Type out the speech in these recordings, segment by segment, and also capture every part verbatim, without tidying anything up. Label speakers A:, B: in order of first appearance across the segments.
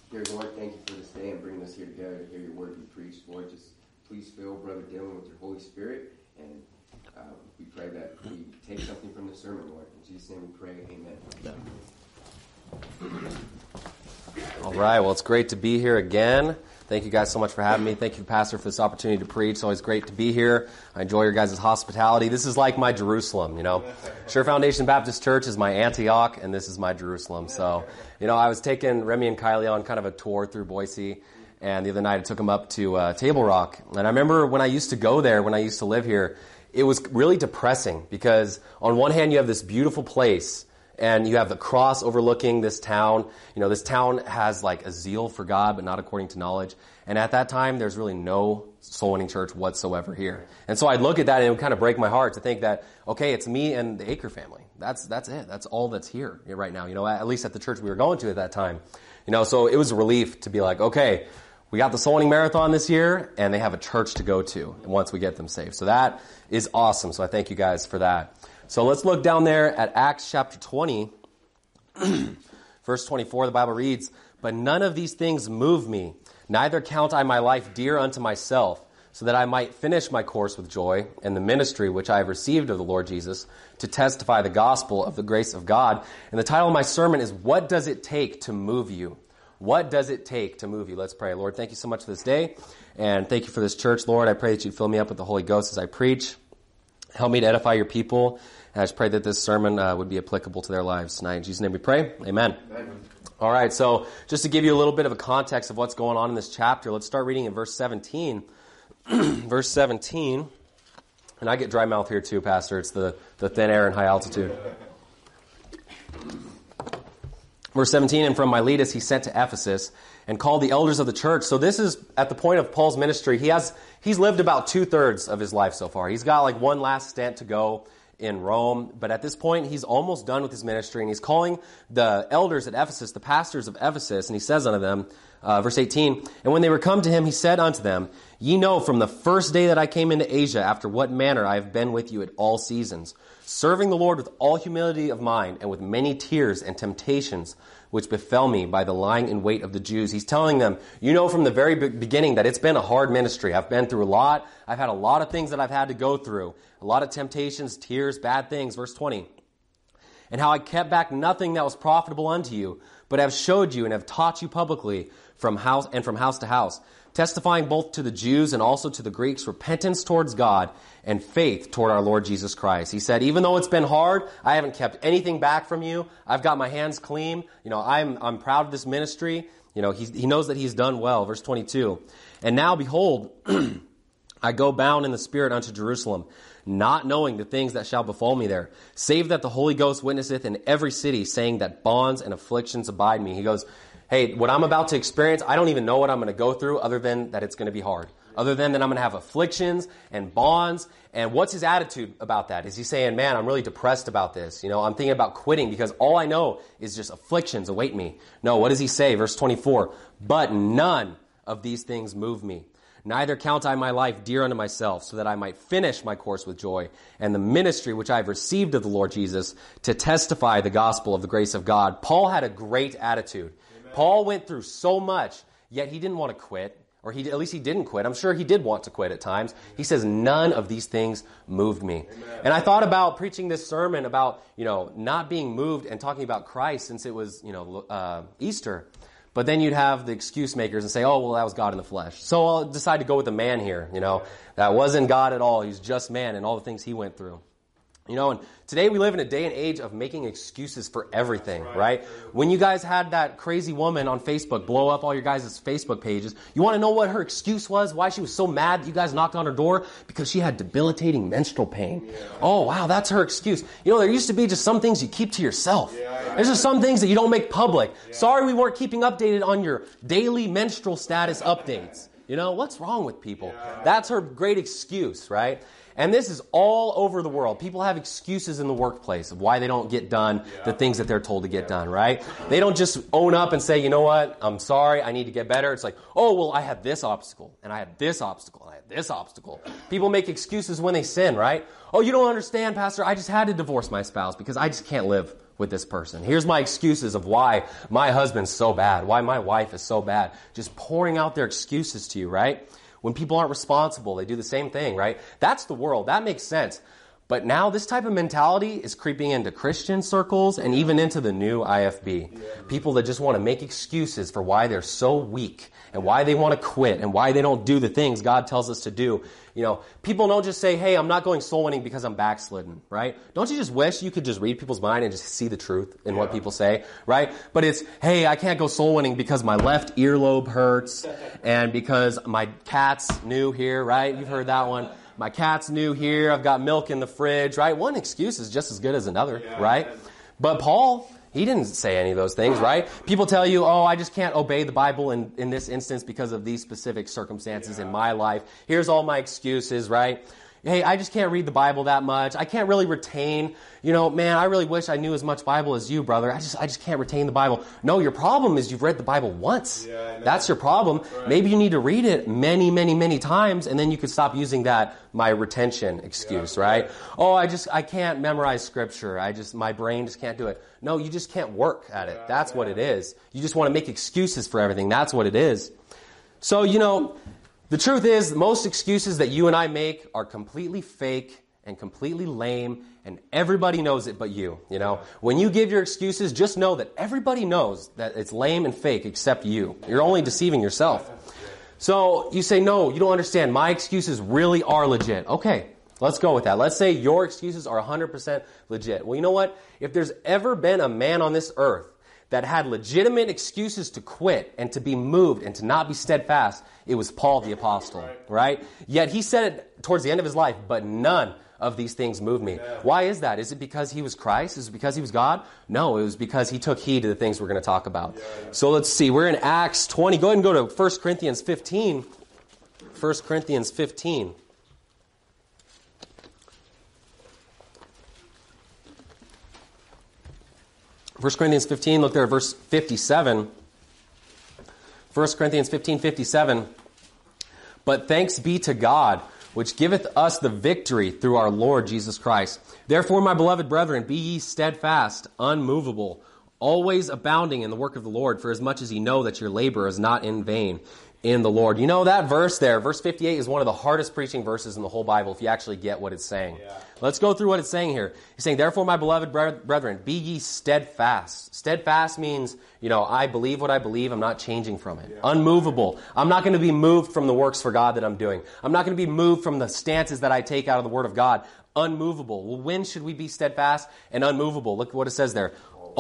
A: Dear Lord, thank you for this day and bringing us here together to hear your word be preached. Lord, just please fill Brother Dylan with your Holy Spirit, and uh, we pray that we take something from this sermon, Lord. In Jesus' name we pray, amen.
B: All right, well, it's great to be here again. Thank you guys so much for having me. Thank you, Pastor, for this opportunity to preach. It's always great to be here. I enjoy your guys' hospitality. This is like my Jerusalem, you know. Sure Foundation Baptist Church is my Antioch, and this is my Jerusalem. So, you know, I was taking Remy and Kylie on kind of a tour through Boise, and the other night I took them up to uh, Table Rock. And I remember when I used to go there, when I used to live here, it was really depressing because on one hand you have this beautiful place, and you have the cross overlooking this town. You know, this town has like a zeal for God, but not according to knowledge. And at that time, there's really no soul winning church whatsoever here. And so I'd look at that and it would kind of break my heart to think that, okay, it's me and the Aker family. That's, that's it. That's all that's here right now. You know, at least at the church we were going to at that time. You know, so it was a relief to be like, okay, we got the soul winning marathon this year and they have a church to go to once we get them saved. So that is awesome. So I thank you guys for that. So let's look down there at Acts chapter twenty, verse twenty-four. The Bible reads, "But none of these things move me, neither count I my life dear unto myself, so that I might finish my course with joy and the ministry which I have received of the Lord Jesus to testify the gospel of the grace of God." And the title of my sermon is, "What Does It Take to Move You?" What does it take to move you? Let's pray. Lord, thank you so much for this day, and thank you for this church, Lord. I pray that you'd fill me up with the Holy Ghost as I preach. Help me to edify your people. And I just pray that this sermon uh, would be applicable to their lives tonight. In Jesus' name we pray. Amen. Amen. All right, so just to give you a little bit of a context of what's going on in this chapter, let's start reading in verse seventeen. Verse seventeen. And I get dry mouth here too, Pastor. It's the, the thin air and high altitude. Verse seventeen, "And from Miletus he sent to Ephesus and called the elders of the church." So this is at the point of Paul's ministry. He has he's lived about two-thirds of his life so far. He's got like one last stint to go in Rome. But at this point, he's almost done with his ministry. And he's calling the elders at Ephesus, the pastors of Ephesus. And he says unto them, uh, verse eighteen, "And when they were come to him, he said unto them, Ye know from the first day that I came into Asia, after what manner I have been with you at all seasons, serving the Lord with all humility of mind and with many tears and temptations, which befell me by the lying in wait of the Jews." He's telling them, you know from the very beginning that it's been a hard ministry. I've been through a lot. I've had a lot of things that I've had to go through. A lot of temptations, tears, bad things. Verse twenty. "And how I kept back nothing that was profitable unto you, but have showed you and have taught you publicly from house and from house to house, testifying both to the Jews and also to the Greeks repentance towards God and faith toward our Lord Jesus Christ." He said, even though it's been hard, I haven't kept anything back from you. I've got my hands clean. You know, I'm I'm proud of this ministry. You know, he, he knows that he's done well. Verse twenty-two, "And now, behold, I go bound in the Spirit unto Jerusalem, not knowing the things that shall befall me there, save that the Holy Ghost witnesseth in every city, saying that bonds and afflictions abide me." He goes, hey, what I'm about to experience, I don't even know what I'm going to go through other than that it's going to be hard. Other than that I'm going to have afflictions and bonds. And what's his attitude about that? Is he saying, man, I'm really depressed about this. You know, I'm thinking about quitting because all I know is just afflictions await me. No, what does he say? Verse twenty-four, "But none of these things move me. Neither count I my life dear unto myself, so that I might finish my course with joy, and the ministry which I have received of the Lord Jesus, to testify the gospel of the grace of God." Paul had a great attitude. Amen. Paul went through so much, yet he didn't want to quit. Or he, at least he didn't quit. I'm sure he did want to quit at times. He says, none of these things moved me. Amen. And I thought about preaching this sermon about, you know, not being moved and talking about Christ since it was, you know, uh, Easter. But then you'd have the excuse makers and say, oh, well, that was God in the flesh. So I'll decide to go with the man here, you know. That wasn't God at all. He was just man and all the things he went through. You know, and today we live in a day and age of making excuses for everything, right? right? When you guys had that crazy woman on Facebook blow up all your guys' Facebook pages, you want to know what her excuse was? Why she was so mad that you guys knocked on her door? Because she had debilitating menstrual pain. Yeah. Oh, wow, that's her excuse. You know, there used to be just some things you keep to yourself. Yeah, yeah. There's just some things that you don't make public. Yeah. Sorry we weren't keeping updated on your daily menstrual status updates. You know, what's wrong with people? Yeah. That's her great excuse, right? And this is all over the world. People have excuses in the workplace of why they don't get done yeah. the things that they're told to get yeah. done, right? They don't just own up and say, you know what, I'm sorry, I need to get better. It's like, oh, well, I had this obstacle, and I had this obstacle, and I had this obstacle. People make excuses when they sin, right? Oh, you don't understand, Pastor, I just had to divorce my spouse because I just can't live with this person. Here's my excuses of why my husband's so bad, why my wife is so bad. Just pouring out their excuses to you, right? When people aren't responsible, they do the same thing, right? That's the world. That makes sense. But now this type of mentality is creeping into Christian circles and even into the new I F B. Yeah. People that just want to make excuses for why they're so weak and why they want to quit and why they don't do the things God tells us to do. You know, people don't just say, hey, I'm not going soul winning because I'm backslidden, right? Don't you just wish you could just read people's mind and just see the truth in yeah. what people say, right? But it's, hey, I can't go soul winning because my left earlobe hurts and because my cat's new here, right? You've heard that one. My cat's new here. I've got milk in the fridge, right? One excuse is just as good as another, yeah, right? Man. But Paul, he didn't say any of those things, right? People tell you, oh, I just can't obey the Bible in, in this instance because of these specific circumstances yeah. in my life. Here's all my excuses, right? Hey, I just can't read the Bible that much. I can't really retain, you know, man, I really wish I knew as much Bible as you, brother. I just I just can't retain the Bible. No, your problem is you've read the Bible once. Yeah, that's your problem. Right. Maybe you need to read it many, many, many times, and then you could stop using that my retention excuse, yeah, right? right? Oh, I just, I can't memorize Scripture. I just, my brain just can't do it. No, you just can't work at it. Yeah, that's yeah. what it is. You just want to make excuses for everything. That's what it is. So, you know, the truth is, most excuses that you and I make are completely fake and completely lame, and everybody knows it but you, you know. When you give your excuses, just know that everybody knows that it's lame and fake except you. You're only deceiving yourself. So you say, no, you don't understand. My excuses really are legit. Okay, let's go with that. Let's say your excuses are one hundred percent legit. Well, you know what? If there's ever been a man on this earth that had legitimate excuses to quit and to be moved and to not be steadfast, it was Paul the Apostle, right? Yet he said it towards the end of his life, but none of these things moved me. Yeah. Why is that? Is it because he was Christ? Is it because he was God? No, it was because he took heed to the things we're going to talk about. Yeah, yeah. So let's see. We're in Acts twenty. Go ahead and go to First Corinthians fifteen. First Corinthians fifteen. First Corinthians fifteen, look there at verse fifty-seven. First Corinthians fifteen, fifty-seven. But thanks be to God, which giveth us the victory through our Lord Jesus Christ. Therefore, my beloved brethren, be ye steadfast, unmovable, always abounding in the work of the Lord, for as much as ye know that your labor is not in vain in the Lord. You know that verse there, verse fifty-eight, is one of the hardest preaching verses in the whole Bible if you actually get what it's saying. Yeah. Let's go through what it's saying here. He's saying, therefore, my beloved brethren, be ye steadfast. Steadfast means, you know, I believe what I believe. I'm not changing from it. Yeah. Unmovable. I'm not going to be moved from the works for God that I'm doing. I'm not going to be moved from the stances that I take out of the Word of God. Unmovable. Well, when should we be steadfast and unmovable? Look what it says there.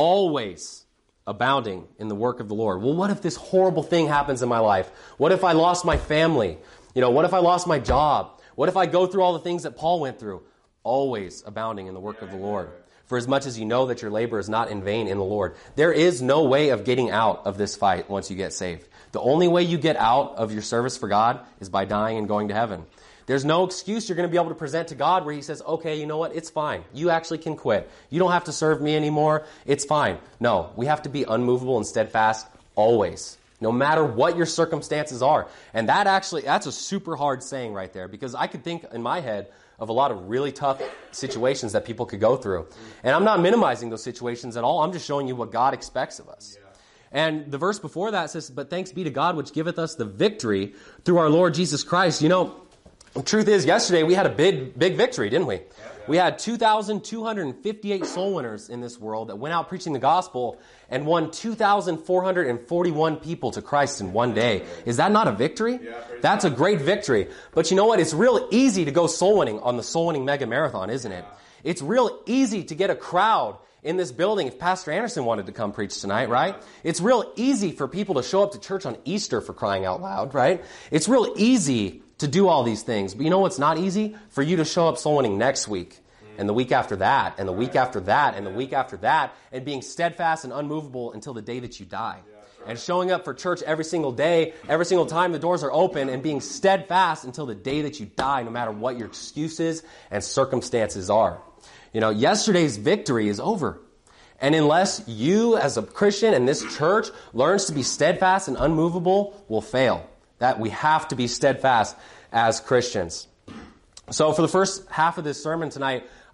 B: Always abounding in the work of the Lord. Well, what if this horrible thing happens in my life? What if I lost my family? You know, what if I lost my job? What if I go through all the things that Paul went through? Always abounding in the work of the Lord. For as much as you know that your labor is not in vain in the Lord. There is no way of getting out of this fight once you get saved. The only way you get out of your service for God is by dying and going to heaven. There's no excuse you're going to be able to present to God where he says, okay, you know what? It's fine. You actually can quit. You don't have to serve me anymore. It's fine. No, we have to be unmovable and steadfast always, no matter what your circumstances are. And that actually, that's a super hard saying right there, because I could think in my head of a lot of really tough situations that people could go through. And I'm not minimizing those situations at all. I'm just showing you what God expects of us. Yeah. And the verse before that says, but thanks be to God, which giveth us the victory through our Lord Jesus Christ. You know, the truth is, yesterday we had a big, big victory, didn't we? Yeah, yeah. We had two thousand two hundred fifty-eight soul winners in this world that went out preaching the gospel and won two thousand four hundred forty-one people to Christ in one day. Is that not a victory? Yeah, That's a great victory. But you know what? It's real easy to go soul winning on the Soul Winning Mega Marathon, isn't it? Yeah. It's real easy to get a crowd in this building if Pastor Anderson wanted to come preach tonight, right? It's real easy for people to show up to church on Easter, for crying out loud, right? It's real easy to do all these things. But you know what's not easy? For you to show up soul winning next week, and the week after that, and the week after that, and the week after that, and being steadfast and unmovable until the day that you die. And showing up for church every single day, every single time the doors are open, and being steadfast until the day that you die, no matter what your excuses and circumstances are. You know, yesterday's victory is over. And unless you as a Christian and this church learns to be steadfast and unmovable, we'll fail. That we have to be steadfast as Christians. So for the first half of this sermon tonight,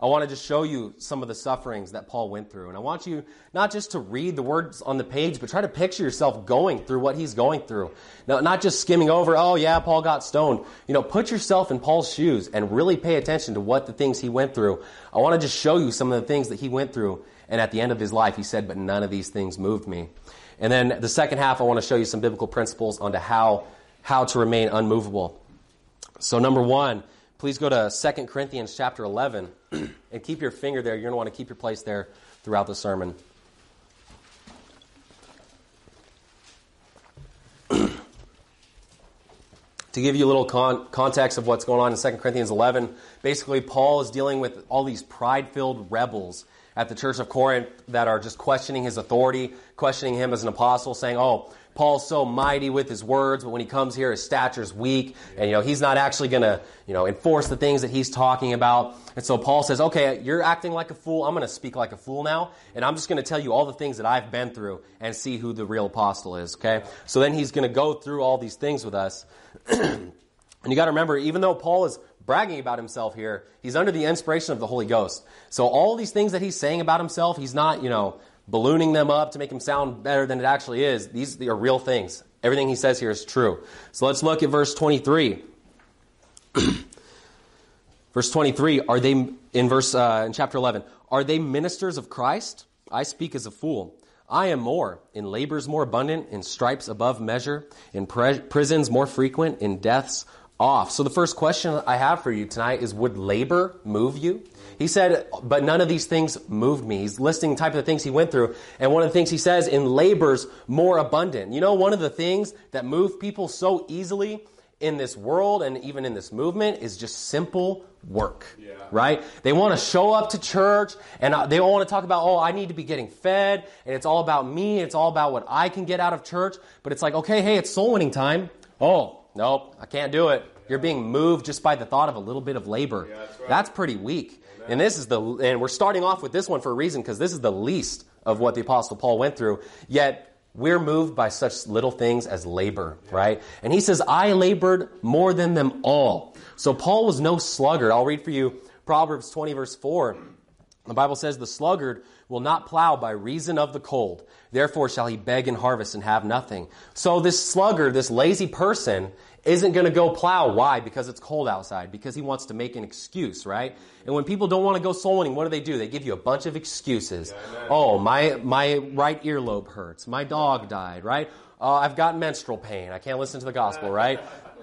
B: I want to just show you some of the sufferings that Paul went through. And I want you not just to read the words on the page, but try to picture yourself going through what he's going through. Now, not just skimming over, oh yeah, Paul got stoned. You know, put yourself in Paul's shoes and really pay attention to what the things he went through. I want to just show you some of the things that he went through. And at the end of his life, he said, but none of these things moved me. And then the second half, I want to show you some biblical principles onto how, how to remain unmovable. So number one, please go to Second Corinthians chapter eleven and keep your finger there. You're going to want to keep your place there throughout the sermon. To give you a little con- context of what's going on in Second Corinthians eleven, basically Paul is dealing with all these pride-filled rebels at the church of Corinth that are just questioning his authority, questioning him as an apostle, saying, oh, Paul's so mighty with his words, but when he comes here, his stature's weak, and, you know, he's not actually going to, you know, enforce the things that he's talking about. And so Paul says, okay, you're acting like a fool. I'm going to speak like a fool now, and I'm just going to tell you all the things that I've been through and see who the real apostle is, okay? So then he's going to go through all these things with us. And you got to remember, even though Paul is bragging about himself here, he's under the inspiration of the Holy Ghost. So all these things that he's saying about himself, he's not, you know, ballooning them up to make him sound better than it actually is. These are real things. Everything he says here is true. So let's look at verse twenty-three. Verse twenty-three, are they, in verse, uh, in chapter eleven, are they ministers of Christ? I speak as a fool. I am more, in labors more abundant, in stripes above measure, in pre- prisons more frequent, in deaths off. So the first question I have for you tonight is, would labor move you? He said, but none of these things moved me. He's listing the type of things he went through. And one of the things he says, in labors more abundant. You know, one of the things that move people so easily in this world and even in this movement is just simple work, yeah. Right? They want to show up to church and they all want to talk about, oh, I need to be getting fed, and it's all about me. It's all about what I can get out of church. But it's like, okay, hey, it's soul winning time. Oh, nope, I can't do it. You're being moved just by the thought of a little bit of labor. Yeah, that's right. That's pretty weak. Amen. And this is the, and we're starting off with this one for a reason, because this is the least of what the Apostle Paul went through. Yet we're moved by such little things as labor, yeah. Right? And he says, I labored more than them all. So Paul was no sluggard. I'll read for you Proverbs twenty, verse four. The Bible says, the sluggard will not plow by reason of the cold. Therefore shall he beg and harvest and have nothing. So this sluggard, this lazy person, isn't going to go plow. Why? Because it's cold outside. Because he wants to make an excuse, right? And when people don't want to go soul winning, what do they do? They give you a bunch of excuses. Yeah, oh, my my right earlobe hurts. My dog died, right? Uh, I've got menstrual pain. I can't listen to the gospel, right?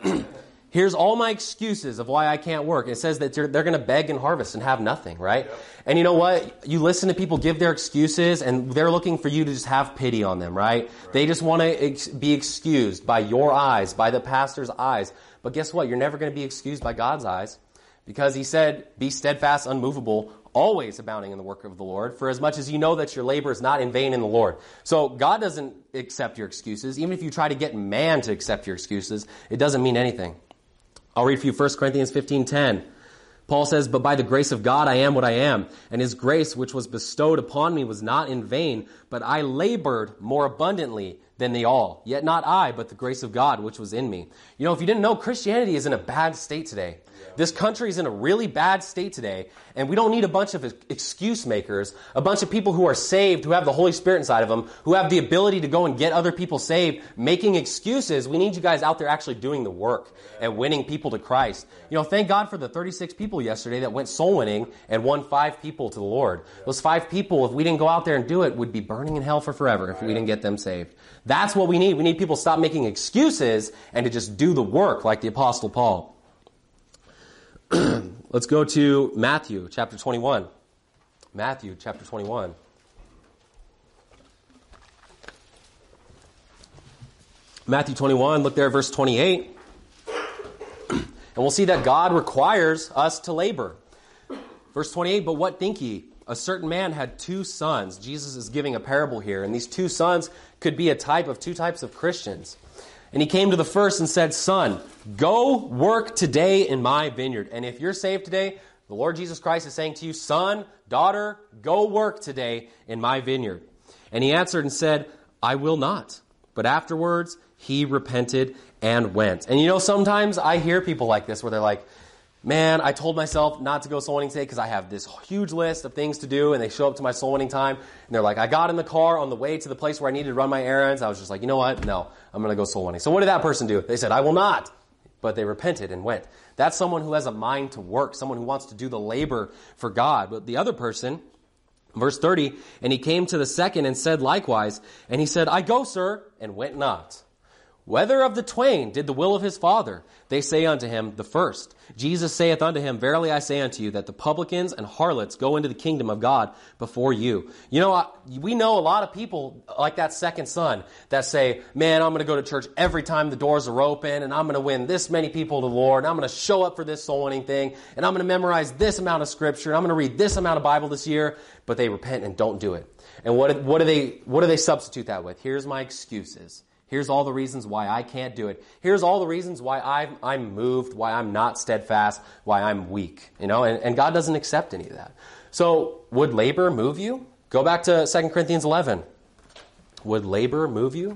B: Here's all my excuses of why I can't work. It says that they're, they're going to beg and harvest and have nothing, right? Yep. And you know what? You listen to people give their excuses, and they're looking for you to just have pity on them, right? right. They just want to ex- be excused by your eyes, by the pastor's eyes. But guess what? You're never going to be excused by God's eyes, because he said, be steadfast, unmovable, always abounding in the work of the Lord, for as much as you know that your labor is not in vain in the Lord. So God doesn't accept your excuses. Even if you try to get man to accept your excuses, it doesn't mean anything. I'll read for you First Corinthians fifteen ten. Paul says, but by the grace of God I am what I am, and his grace which was bestowed upon me was not in vain, but I labored more abundantly than they all. Yet not I, but the grace of God which was in me. You know, if you didn't know, Christianity is in a bad state today. This country is in a really bad state today, and we don't need a bunch of excuse makers, a bunch of people who are saved, who have the Holy Spirit inside of them, who have the ability to go and get other people saved, making excuses. We need you guys out there actually doing the work and winning people to Christ. You know, thank God for the thirty-six people yesterday that went soul winning and won five people to the Lord. Those five people, if we didn't go out there and do it, would be burning in hell for forever if we didn't get them saved. That's what we need. We need people to stop making excuses and to just do the work like the Apostle Paul. Let's go to Matthew chapter twenty-one. Matthew chapter twenty-one. Matthew twenty-one, look there at verse twenty-eight. And we'll see that God requires us to labor. Verse twenty-eight, but what think ye? A certain man had two sons. Jesus is giving a parable here, and these two sons could be a type of two types of Christians. And he came to the first and said, son, go work today in my vineyard. And if you're saved today, the Lord Jesus Christ is saying to you, son, daughter, go work today in my vineyard. And he answered and said, I will not. But afterwards, he repented and went. And you know, sometimes I hear people like this where they're like, man, I told myself not to go soul winning today because I have this huge list of things to do, and they show up to my soul winning time, and they're like, I got in the car on the way to the place where I needed to run my errands. I was just like, you know what? No, I'm going to go soul winning. So what did that person do? They said, I will not. But they repented and went. That's someone who has a mind to work, someone who wants to do the labor for God. But the other person, verse thirty, and he came to the second and said likewise, and he said, I go, sir, and went not. Whether of the twain did the will of his father? They say unto him, the first. Jesus saith unto him, verily I say unto you, that the publicans and harlots go into the kingdom of God before you. You know, we know a lot of people like that second son that say, man, I'm going to go to church every time the doors are open, and I'm going to win this many people to the Lord, and I'm going to show up for this soul winning thing, and I'm going to memorize this amount of scripture, and I'm going to read this amount of Bible this year, but they repent and don't do it. And what, what do they, what do they substitute that with? Here's my excuses. Here's all the reasons why I can't do it. Here's all the reasons why I'm, I'm moved, why I'm not steadfast, why I'm weak. You know, and, and God doesn't accept any of that. So would labor move you? Go back to Second Corinthians eleven. Would labor move you?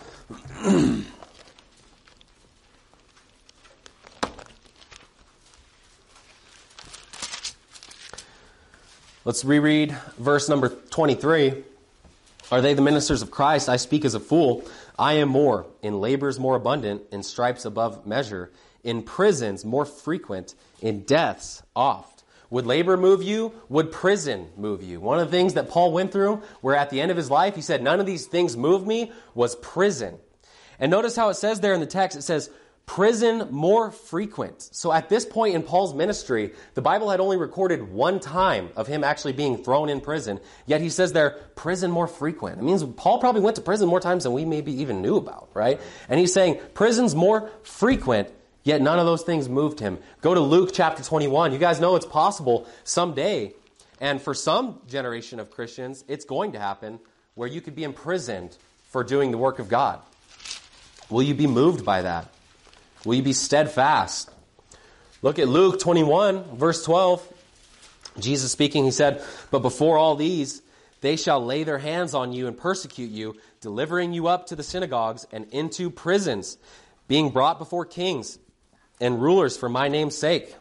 B: Let's reread verse number twenty-three. Are they the ministers of Christ? I speak as a fool. I am more, in labors more abundant, in stripes above measure, in prisons more frequent, in deaths oft. Would labor move you? Would prison move you? One of the things that Paul went through, where at the end of his life, he said, none of these things move me, was prison. And notice how it says there in the text, it says, prison more frequent. So at this point in Paul's ministry, the Bible had only recorded one time of him actually being thrown in prison. Yet he says there, prison more frequent. It means Paul probably went to prison more times than we maybe even knew about, right? And he's saying prison's more frequent, yet none of those things moved him. Go to Luke chapter twenty-one. You guys know it's possible someday, and for some generation of Christians, it's going to happen, where you could be imprisoned for doing the work of God. Will you be moved by that? Will you be steadfast? Look at Luke twenty-one, verse twelve. Jesus speaking, he said, but before all these, they shall lay their hands on you and persecute you, delivering you up to the synagogues and into prisons, being brought before kings and rulers for my name's sake.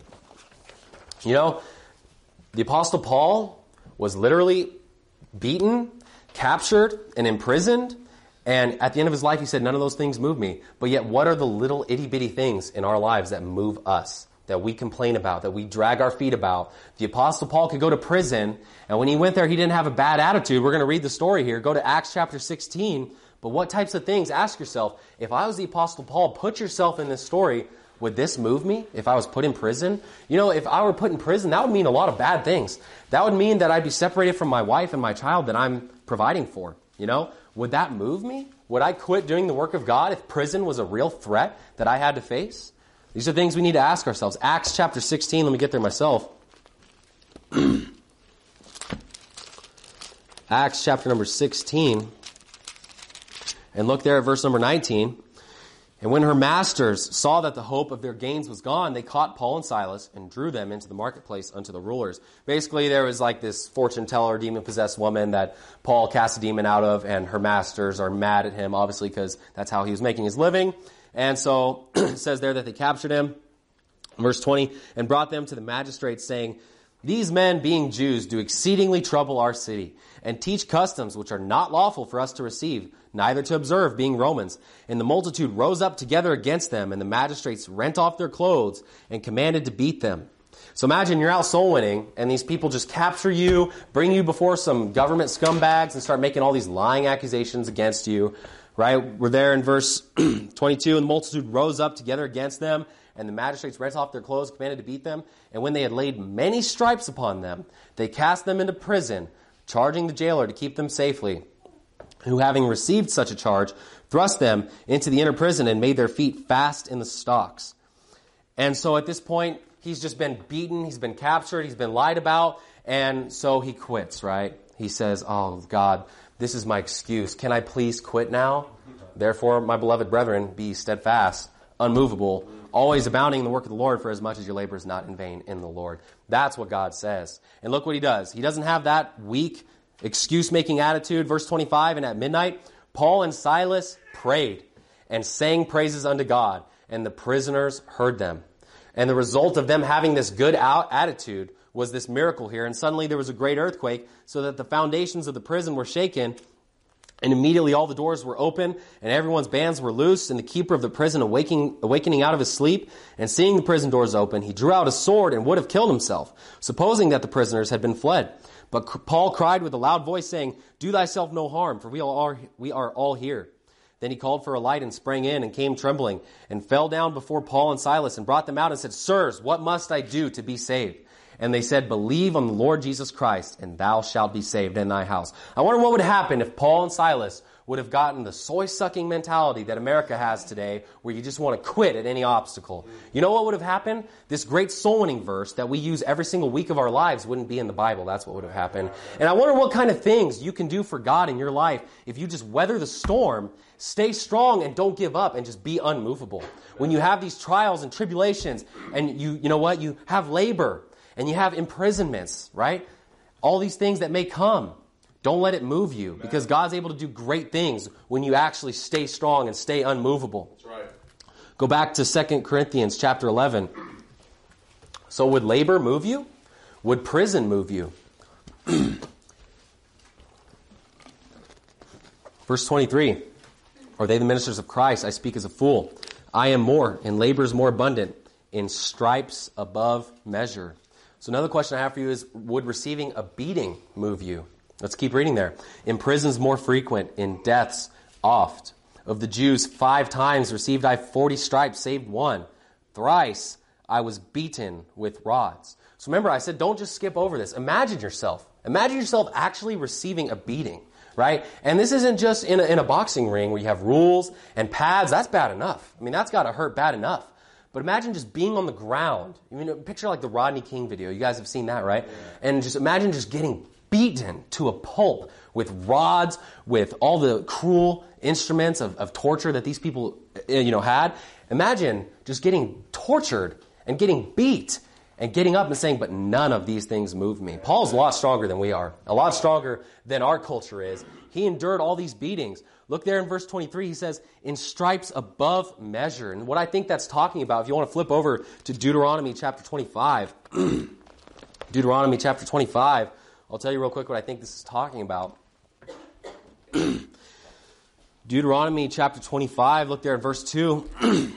B: You know, the Apostle Paul was literally beaten, captured, and imprisoned. And at the end of his life, he said, none of those things move me. But yet, what are the little itty-bitty things in our lives that move us, that we complain about, that we drag our feet about? The Apostle Paul could go to prison, and when he went there, he didn't have a bad attitude. We're going to read the story here. Go to Acts chapter sixteen. But what types of things? Ask yourself, if I was the Apostle Paul, put yourself in this story, would this move me if I was put in prison? You know, if I were put in prison, that would mean a lot of bad things. That would mean that I'd be separated from my wife and my child that I'm providing for, you know? Would that move me? Would I quit doing the work of God if prison was a real threat that I had to face? These are things we need to ask ourselves. Acts chapter sixteen, let me get there myself. Acts chapter number sixteen. And look there at verse number nineteen. And when her masters saw that the hope of their gains was gone, they caught Paul and Silas and drew them into the marketplace unto the rulers. Basically, there was like this fortune teller, demon-possessed woman that Paul cast a demon out of, and her masters are mad at him, obviously, because that's how he was making his living. And so it says there that they captured him, verse twenty, and brought them to the magistrates, saying, these men, being Jews, do exceedingly trouble our city, and teach customs which are not lawful for us to receive, neither to observe, being Romans. And the multitude rose up together against them, and the magistrates rent off their clothes and commanded to beat them. So imagine you're out soul winning, and these people just capture you, bring you before some government scumbags, and start making all these lying accusations against you. Right? We're there in verse twenty-two, and the multitude rose up together against them, and the magistrates rent off their clothes, commanded to beat them. And when they had laid many stripes upon them, they cast them into prison, charging the jailer to keep them safely, who, having received such a charge, thrust them into the inner prison and made their feet fast in the stocks. And so at this point, he's just been beaten, he's been captured, he's been lied about, and so he quits, right? He says, oh, God, this is my excuse. Can I please quit now? Therefore, my beloved brethren, be steadfast, unmovable, always abounding in the work of the Lord, for as much as your labor is not in vain in the Lord. That's what God says. And look what he does. He doesn't have that weak, excuse-making attitude. Verse twenty-five, and at midnight, Paul and Silas prayed and sang praises unto God, and the prisoners heard them. And the result of them having this good out attitude was this miracle here. And suddenly there was a great earthquake so that the foundations of the prison were shaken. And immediately all the doors were open and everyone's bands were loosed. And the keeper of the prison, awaking, awakening out of his sleep and seeing the prison doors open, he drew out a sword and would have killed himself, supposing that the prisoners had been fled. But Paul cried with a loud voice, saying, "Do thyself no harm, for we are, we are all here." Then he called for a light and sprang in and came trembling and fell down before Paul and Silas and brought them out and said, "Sirs, what must I do to be saved?" And they said, "Believe on the Lord Jesus Christ, and thou shalt be saved in thy house." I wonder what would happen if Paul and Silas would have gotten the soy-sucking mentality that America has today, where you just want to quit at any obstacle. You know what would have happened? This great soul-winning verse that we use every single week of our lives wouldn't be in the Bible. That's what would have happened. And I wonder what kind of things you can do for God in your life if you just weather the storm, stay strong, and don't give up, and just be unmovable. When you have these trials and tribulations, and you, you know what? You have labor, and you have imprisonments, right? All these things that may come. Don't let it move you, because God's able to do great things when you actually stay strong and stay unmovable. That's right. Go back to Second Corinthians chapter eleven. So would labor move you? Would prison move you? Verse twenty-three. Are they the ministers of Christ? I speak as a fool. I am more, in labors more abundant, in stripes above measure. So another question I have for you is, would receiving a beating move you? Let's keep reading there. In prisons more frequent, in deaths oft. Of the Jews, five times received I forty stripes, saved one. Thrice I was beaten with rods. So remember, I said don't just skip over this. Imagine yourself. Imagine yourself actually receiving a beating, right? And this isn't just in a, in a boxing ring where you have rules and pads. That's bad enough. I mean, that's got to hurt bad enough. But imagine just being on the ground. I mean, picture like the Rodney King video. You guys have seen that, right? Yeah. And just imagine just getting beaten to a pulp with rods, with all the cruel instruments of, of torture that these people, you know, had. Imagine just getting tortured and getting beat and getting up and saying, "But none of these things move me." Paul's a lot stronger than we are, a lot stronger than our culture is. He endured all these beatings. Look there in verse twenty-three, he says, in stripes above measure. And what I think that's talking about, if you want to flip over to Deuteronomy chapter twenty-five, Deuteronomy chapter twenty-five, I'll tell you real quick what I think this is talking about. Deuteronomy chapter twenty-five, look there at verse two.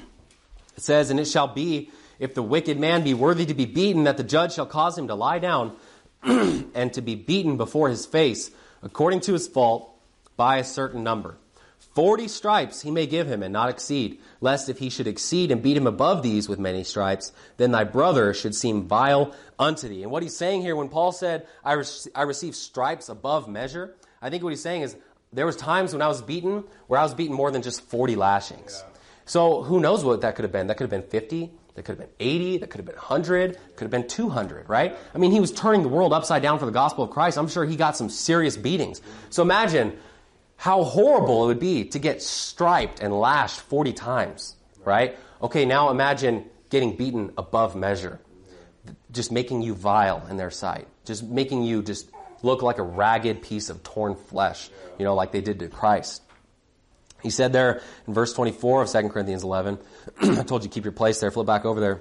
B: It says, "And it shall be, if the wicked man be worthy to be beaten, that the judge shall cause him to lie down and to be beaten before his face, according to his fault, by a certain number. Forty stripes he may give him, and not exceed, lest if he should exceed and beat him above these with many stripes, then thy brother should seem vile unto thee." And what he's saying here, when Paul said, I, re- I received stripes above measure, I think what he's saying is, there was times when I was beaten, where I was beaten more than just forty lashings. Yeah. So who knows what that could have been? That could have been fifty, that could have been eighty, that could have been one hundred, could have been two hundred, right? I mean, he was turning the world upside down for the gospel of Christ. I'm sure he got some serious beatings. So imagine how horrible it would be to get striped and lashed forty times, right? Okay, now imagine getting beaten above measure, just making you vile in their sight, just making you just look like a ragged piece of torn flesh, you know, like they did to Christ. He said there in verse twenty-four of Second Corinthians eleven, I told you keep your place there, flip back over there.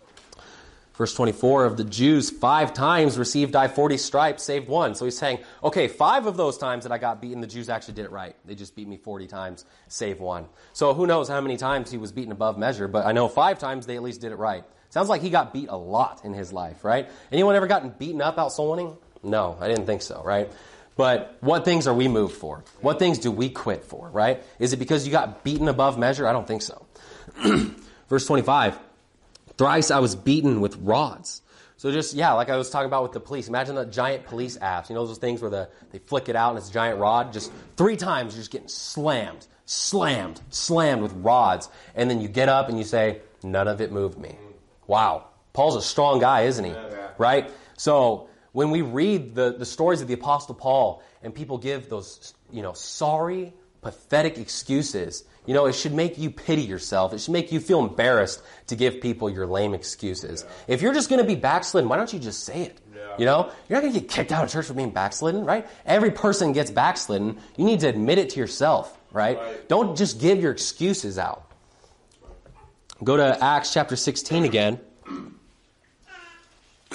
B: Verse twenty-four, "Of the Jews, five times received I forty stripes, saved one." So he's saying, okay, five of those times that I got beaten, the Jews actually did it right. They just beat me forty times, save one. So who knows how many times he was beaten above measure, but I know five times they at least did it right. Sounds like he got beat a lot in his life, right? Anyone ever gotten beaten up out soul winning? No, I didn't think so, right? But what things are we moved for? What things do we quit for, right? Is it because you got beaten above measure? I don't think so. Verse twenty-five, "Thrice I was beaten with rods." So just, yeah, like I was talking about with the police. Imagine the giant police apps. You know those things where the, they flick it out and it's a giant rod? Just three times you're just getting slammed, slammed, slammed with rods. And then you get up and you say, "None of it moved me." Wow. Paul's a strong guy, isn't he? Yeah, yeah. Right? So when we read the, the stories of the Apostle Paul and people give those, you know, sorry, pathetic excuses, you know, it should make you pity yourself. It should make you feel embarrassed to give people your lame excuses. Yeah. If you're just going to be backslidden, why don't you just say it? Yeah. You know, you're not going to get kicked out of church for being backslidden, right? Every person gets backslidden. You need to admit it to yourself, right? right. Don't just give your excuses out. Go to Acts chapter sixteen again.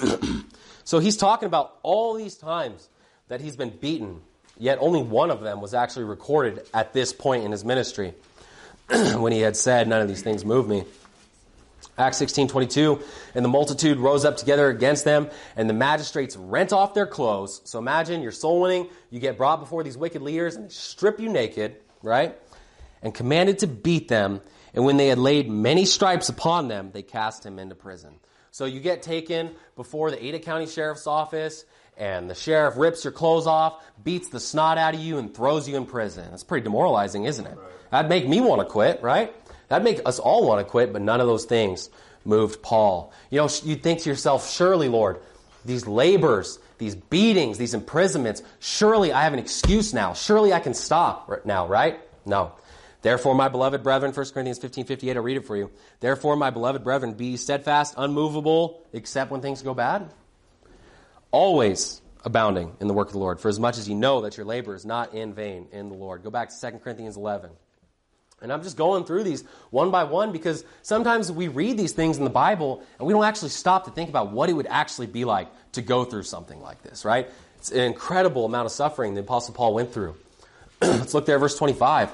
B: So he's talking about all these times that he's been beaten, yet only one of them was actually recorded at this point in his ministry when he had said, none of these things move me. Acts sixteen twenty-two, and the multitude rose up together against them, and the magistrates rent off their clothes. So imagine you're soul winning, you get brought before these wicked leaders, and they strip you naked, right? And commanded to beat them. And when they had laid many stripes upon them, they cast him into prison. So you get taken before the Ada County Sheriff's Office, and the sheriff rips your clothes off, beats the snot out of you, and throws you in prison. That's pretty demoralizing, isn't it? Right. That'd make me want to quit, right? That'd make us all want to quit, but none of those things moved Paul. You know, you'd think to yourself, surely, Lord, these labors, these beatings, these imprisonments, surely I have an excuse now. Surely I can stop now, right? No. Therefore, my beloved brethren, First Corinthians fifteen fifty-eight, I'll read it for you. Therefore, my beloved brethren, be steadfast, unmovable, except when things go bad. Always abounding in the work of the Lord, for as much as you know that your labor is not in vain in the Lord. Go back to Second Corinthians eleven. And I'm just going through these one by one because sometimes we read these things in the Bible and we don't actually stop to think about what it would actually be like to go through something like this, right? It's an incredible amount of suffering the Apostle Paul went through. Let's look there at verse twenty-five.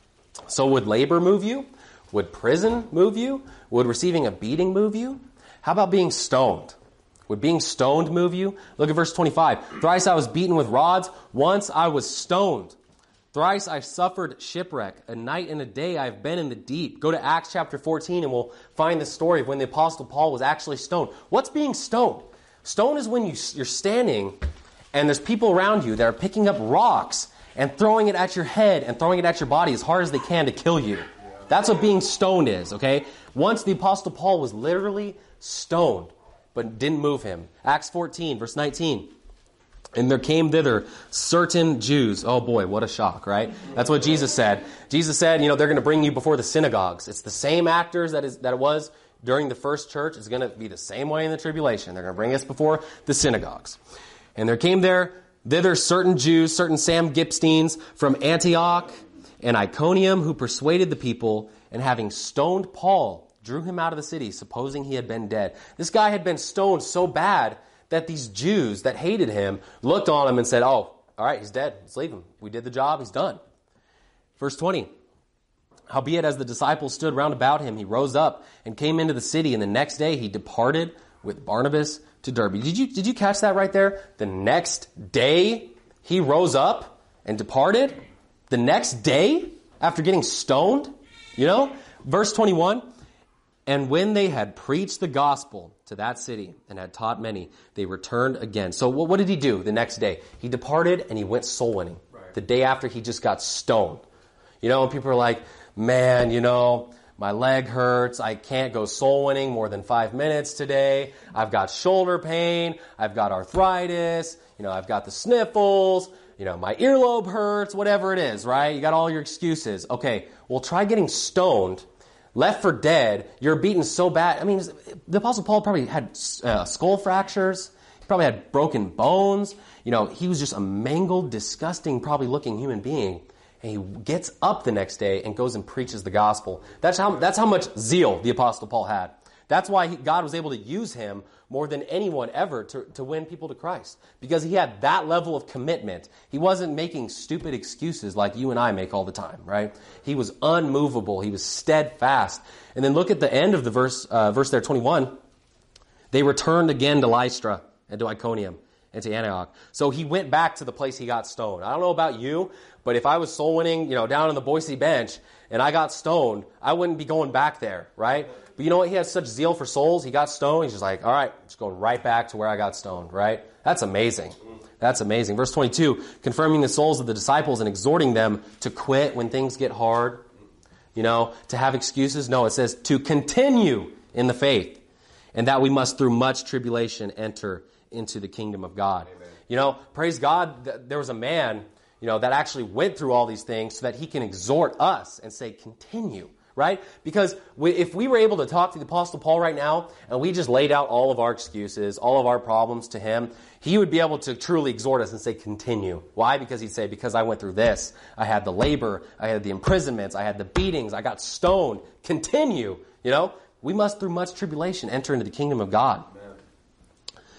B: So would labor move you? Would prison move you? Would receiving a beating move you? How about being stoned? Would being stoned move you? Look at verse twenty-five. Thrice I was beaten with rods. Once I was stoned. Thrice I suffered shipwreck. A night and a day I have been in the deep. Go to Acts chapter fourteen and we'll find the story of when the Apostle Paul was actually stoned. What's being stoned? Stoned is when you, you're standing and there's people around you that are picking up rocks and throwing it at your head and throwing it at your body as hard as they can to kill you. That's what being stoned is, okay? Once the Apostle Paul was literally stoned, but didn't move him. Acts fourteen, verse nineteen. And there came thither certain Jews. Oh boy, what a shock, right? That's what Jesus said. Jesus said, you know, they're going to bring you before the synagogues. It's the same actors that is that it was during the first church. It's going to be the same way in the tribulation. They're going to bring us before the synagogues. And there came there thither certain Jews, certain Sam Gipsteins from Antioch and Iconium, who persuaded the people, and having stoned Paul, drew him out of the city, supposing he had been dead. This guy had been stoned so bad that these Jews that hated him looked on him and said, oh, all right, he's dead. Let's leave him. We did the job. He's done. Verse twenty. Howbeit, as the disciples stood round about him, he rose up and came into the city, and the next day he departed with Barnabas to Derbe. Did you, did you catch that right there? The next day he rose up and departed? The next day after getting stoned? You know? Verse twenty-one. And when they had preached the gospel to that city and had taught many, they returned again. So what, what did he do the next day? He departed and he went soul winning. Right. The day after he just got stoned. You know, and people are like, man, you know, my leg hurts. I can't go soul winning more than five minutes today. I've got shoulder pain. I've got arthritis. You know, I've got the sniffles. You know, my earlobe hurts, whatever it is, right? You got all your excuses. Okay, well, try getting stoned. Left for dead, you're beaten so bad. I mean, the Apostle Paul probably had uh, skull fractures. He probably had broken bones. You know, he was just a mangled, disgusting, probably looking human being. And he gets up the next day and goes and preaches the gospel. That's how, that's how much zeal the Apostle Paul had. That's why he, God was able to use him more than anyone ever to, to win people to Christ. Because he had that level of commitment. He wasn't making stupid excuses like you and I make all the time, right? He was unmovable. He was steadfast. And then look at the end of the verse, uh, verse there, twenty-one. They returned again to Lystra and to Iconium and to Antioch. So he went back to the place he got stoned. I don't know about you, but if I was soul winning, you know, down on the Boise bench and I got stoned, I wouldn't be going back there, right? But you know what? He has such zeal for souls. He got stoned. He's just like, all right, just going right back to where I got stoned, right? That's amazing. That's amazing. Verse twenty-two, confirming the souls of the disciples and exhorting them to quit when things get hard, you know, to have excuses. No, it says to continue in the faith, and that we must through much tribulation enter into the kingdom of God. Amen. You know, praise God, there was a man, you know, that actually went through all these things so that he can exhort us and say, continue. Right? Because we, if we were able to talk to the Apostle Paul right now and we just laid out all of our excuses, all of our problems to him, he would be able to truly exhort us and say, continue. Why? Because he'd say, because I went through this. I had the labor. I had the imprisonments. I had the beatings. I got stoned. Continue. You know, we must through much tribulation enter into the kingdom of God. Amen.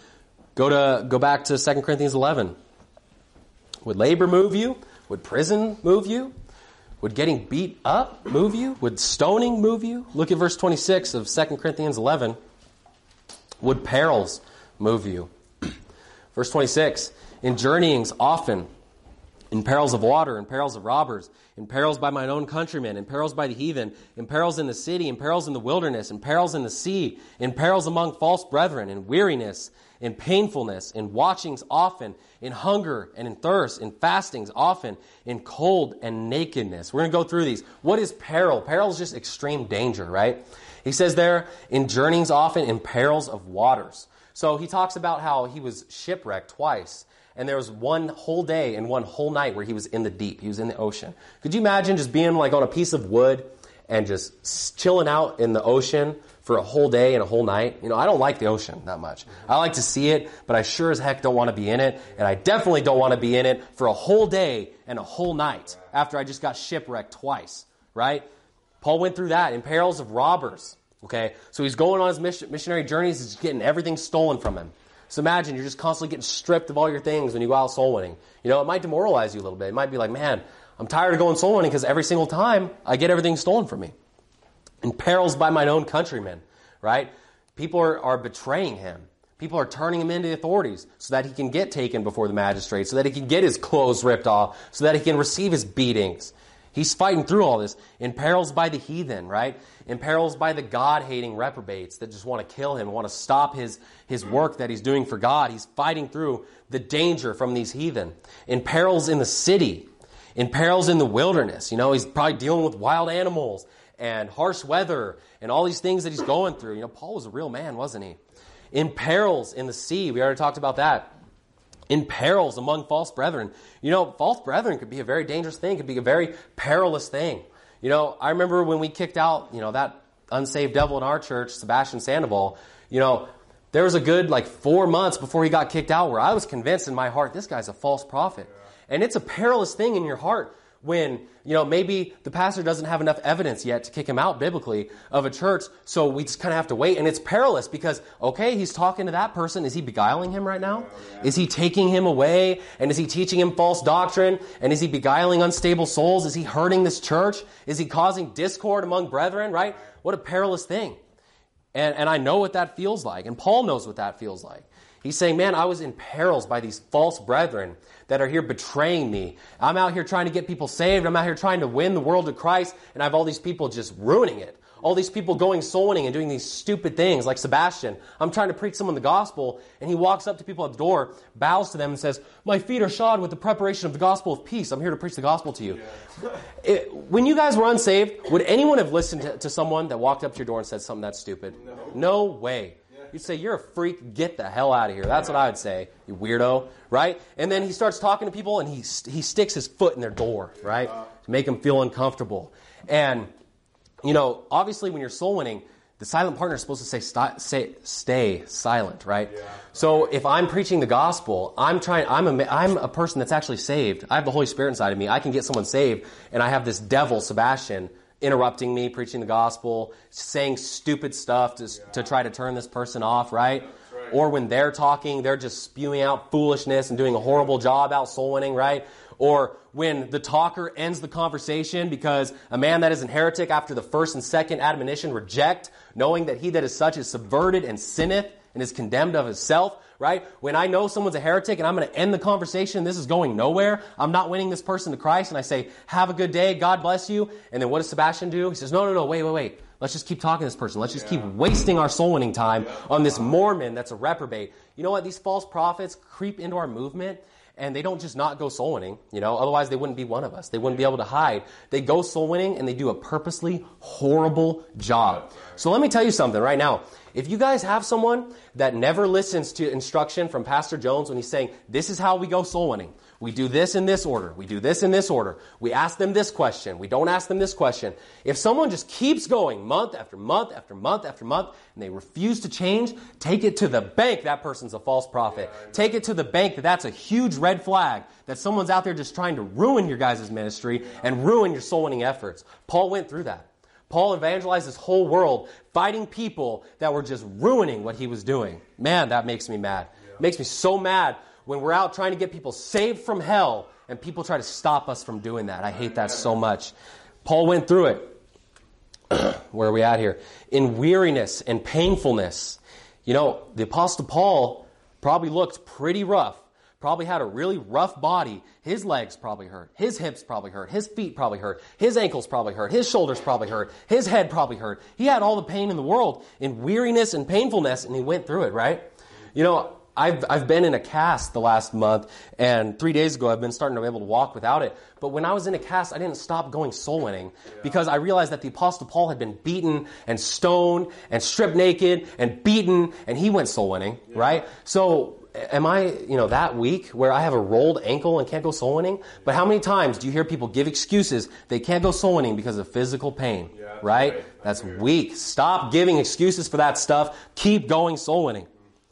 B: Go to go back to Second Corinthians eleven. Would labor move you? Would prison move you? Would getting beat up move you? Would stoning move you? Look at verse twenty-six of Second Corinthians eleven. Would perils move you? Verse twenty-six, in journeyings often, in perils of water, in perils of robbers, in perils by mine own countrymen, in perils by the heathen, in perils in the city, in perils in the wilderness, in perils in the sea, in perils among false brethren, in weariness, in painfulness, in watchings often, in hunger and in thirst, in fastings often, in cold and nakedness. We're going to go through these. What is peril? Peril is just extreme danger, right? He says there, in journeyings often, in perils of waters. So he talks about how he was shipwrecked twice. And there was one whole day and one whole night where he was in the deep. He was in the ocean. Could you imagine just being like on a piece of wood and just chilling out in the ocean for a whole day and a whole night? You know, I don't like the ocean that much. I like to see it, but I sure as heck don't want to be in it. And I definitely don't want to be in it for a whole day and a whole night after I just got shipwrecked twice, right? Paul went through that in perils of robbers. Okay, so he's going on his mission, missionary journeys. He's getting everything stolen from him. So imagine you're just constantly getting stripped of all your things when you go out soul winning. You know, it might demoralize you a little bit. It might be like, man, I'm tired of going soul winning because every single time I get everything stolen from me. In perils by mine own countrymen, right? People are, are betraying him. People are turning him into the authorities so that he can get taken before the magistrate, so that he can get his clothes ripped off, so that he can receive his beatings. He's fighting through all this. In perils by the heathen, right? In perils by the God-hating reprobates that just want to kill him, want to stop his, his work that he's doing for God. He's fighting through the danger from these heathen. In perils in the city. In perils in the wilderness. You know, he's probably dealing with wild animals and harsh weather and all these things that he's going through. You know, Paul was a real man, wasn't he? In perils in the sea. We already talked about that. In perils among false brethren. You know, false brethren could be a very dangerous thing. Could be a very perilous thing. You know, I remember when we kicked out, you know, that unsaved devil in our church, Sebastian Sandoval, you know, there was a good like four months before he got kicked out where I was convinced in my heart, this guy's a false prophet. Yeah. And it's a perilous thing in your heart when, you know, maybe the pastor doesn't have enough evidence yet to kick him out biblically of a church, so we just kind of have to wait. And it's perilous because, okay, he's talking to that person. Is he beguiling him right now? Yeah. Is he taking him away? And is he teaching him false doctrine? And is he beguiling unstable souls? Is he hurting this church? Is he causing discord among brethren, right? What a perilous thing. And, and I know what that feels like. And Paul knows what that feels like. He's saying, man, I was in perils by these false brethren that are here betraying me. I'm out here trying to get people saved. I'm out here trying to win the world to Christ. And I have all these people just ruining it. All these people going soul winning and doing these stupid things like Sebastian. I'm trying to preach someone the gospel. And he walks up to people at the door, bows to them and says, my feet are shod with the preparation of the gospel of peace. I'm here to preach the gospel to you. Yeah. It, when you guys were unsaved, would anyone have listened to, to someone that walked up to your door and said something that stupid? No, no way. You'd say, you're a freak, get the hell out of here. That's what I would say, you weirdo, right? And then he starts talking to people and he he sticks his foot in their door, right? To make them feel uncomfortable. And, you know, obviously when you're soul winning, the silent partner is supposed to say, st- say stay silent, right? Yeah. So if I'm preaching the gospel, I'm trying, I'm a, I'm a person that's actually saved. I have the Holy Spirit inside of me. I can get someone saved, and I have this devil, Sebastian, interrupting me, preaching the gospel, saying stupid stuff to, yeah. to try to turn this person off, right? right? Or when they're talking, they're just spewing out foolishness and doing a horrible job out soul winning, right? Or when the talker ends the conversation because a man that is an heretic after the first and second admonition reject, knowing that he that is such is subverted and sinneth and is condemned of himself, right? When I know someone's a heretic and I'm going to end the conversation, this is going nowhere, I'm not winning this person to Christ, and I say, have a good day, God bless you, and then what does Sebastian do? He says, no, no, no, wait, wait, wait. Let's just keep talking to this person. Let's just yeah. keep wasting our soul winning time yeah. on this Mormon that's a reprobate. You know what? These false prophets creep into our movement, and they don't just not go soul winning, you know, otherwise they wouldn't be one of us. They wouldn't be able to hide. They go soul winning and they do a purposely horrible job. So let me tell you something right now. If you guys have someone that never listens to instruction from Pastor Jones when he's saying, this is how we go soul winning. We do this in this order. We do this in this order. We ask them this question. We don't ask them this question. If someone just keeps going month after month after month after month and they refuse to change, take it to the bank that person's a false prophet. Yeah, take it to the bank that that's a huge red flag, that someone's out there just trying to ruin your guys' ministry and ruin your soul winning efforts. Paul went through that. Paul evangelized this whole world fighting people that were just ruining what he was doing. Man, that makes me mad. Yeah. It makes me so mad when we're out trying to get people saved from hell and people try to stop us from doing that. I hate that so much. Paul went through it. Where are we at here? In weariness and painfulness. You know, the Apostle Paul probably looked pretty rough. Probably had a really rough body. His legs probably hurt. His hips probably hurt. His feet probably hurt. His ankles probably hurt. His shoulders probably hurt. His head probably hurt. He had all the pain in the world in weariness and painfulness, and he went through it, right? You know, I've I've been in a cast the last month, and three days ago I've been starting to be able to walk without it. But when I was in a cast, I didn't stop going soul winning because I realized that the Apostle Paul had been beaten and stoned and stripped naked and beaten, and he went soul winning, yeah. right? So am I, you know, that weak where I have a rolled ankle and can't go soul winning? But how many times do you hear people give excuses they can't go soul winning because of physical pain, yeah, right? right? That's, that's weak. Stop giving excuses for that stuff. Keep going soul winning.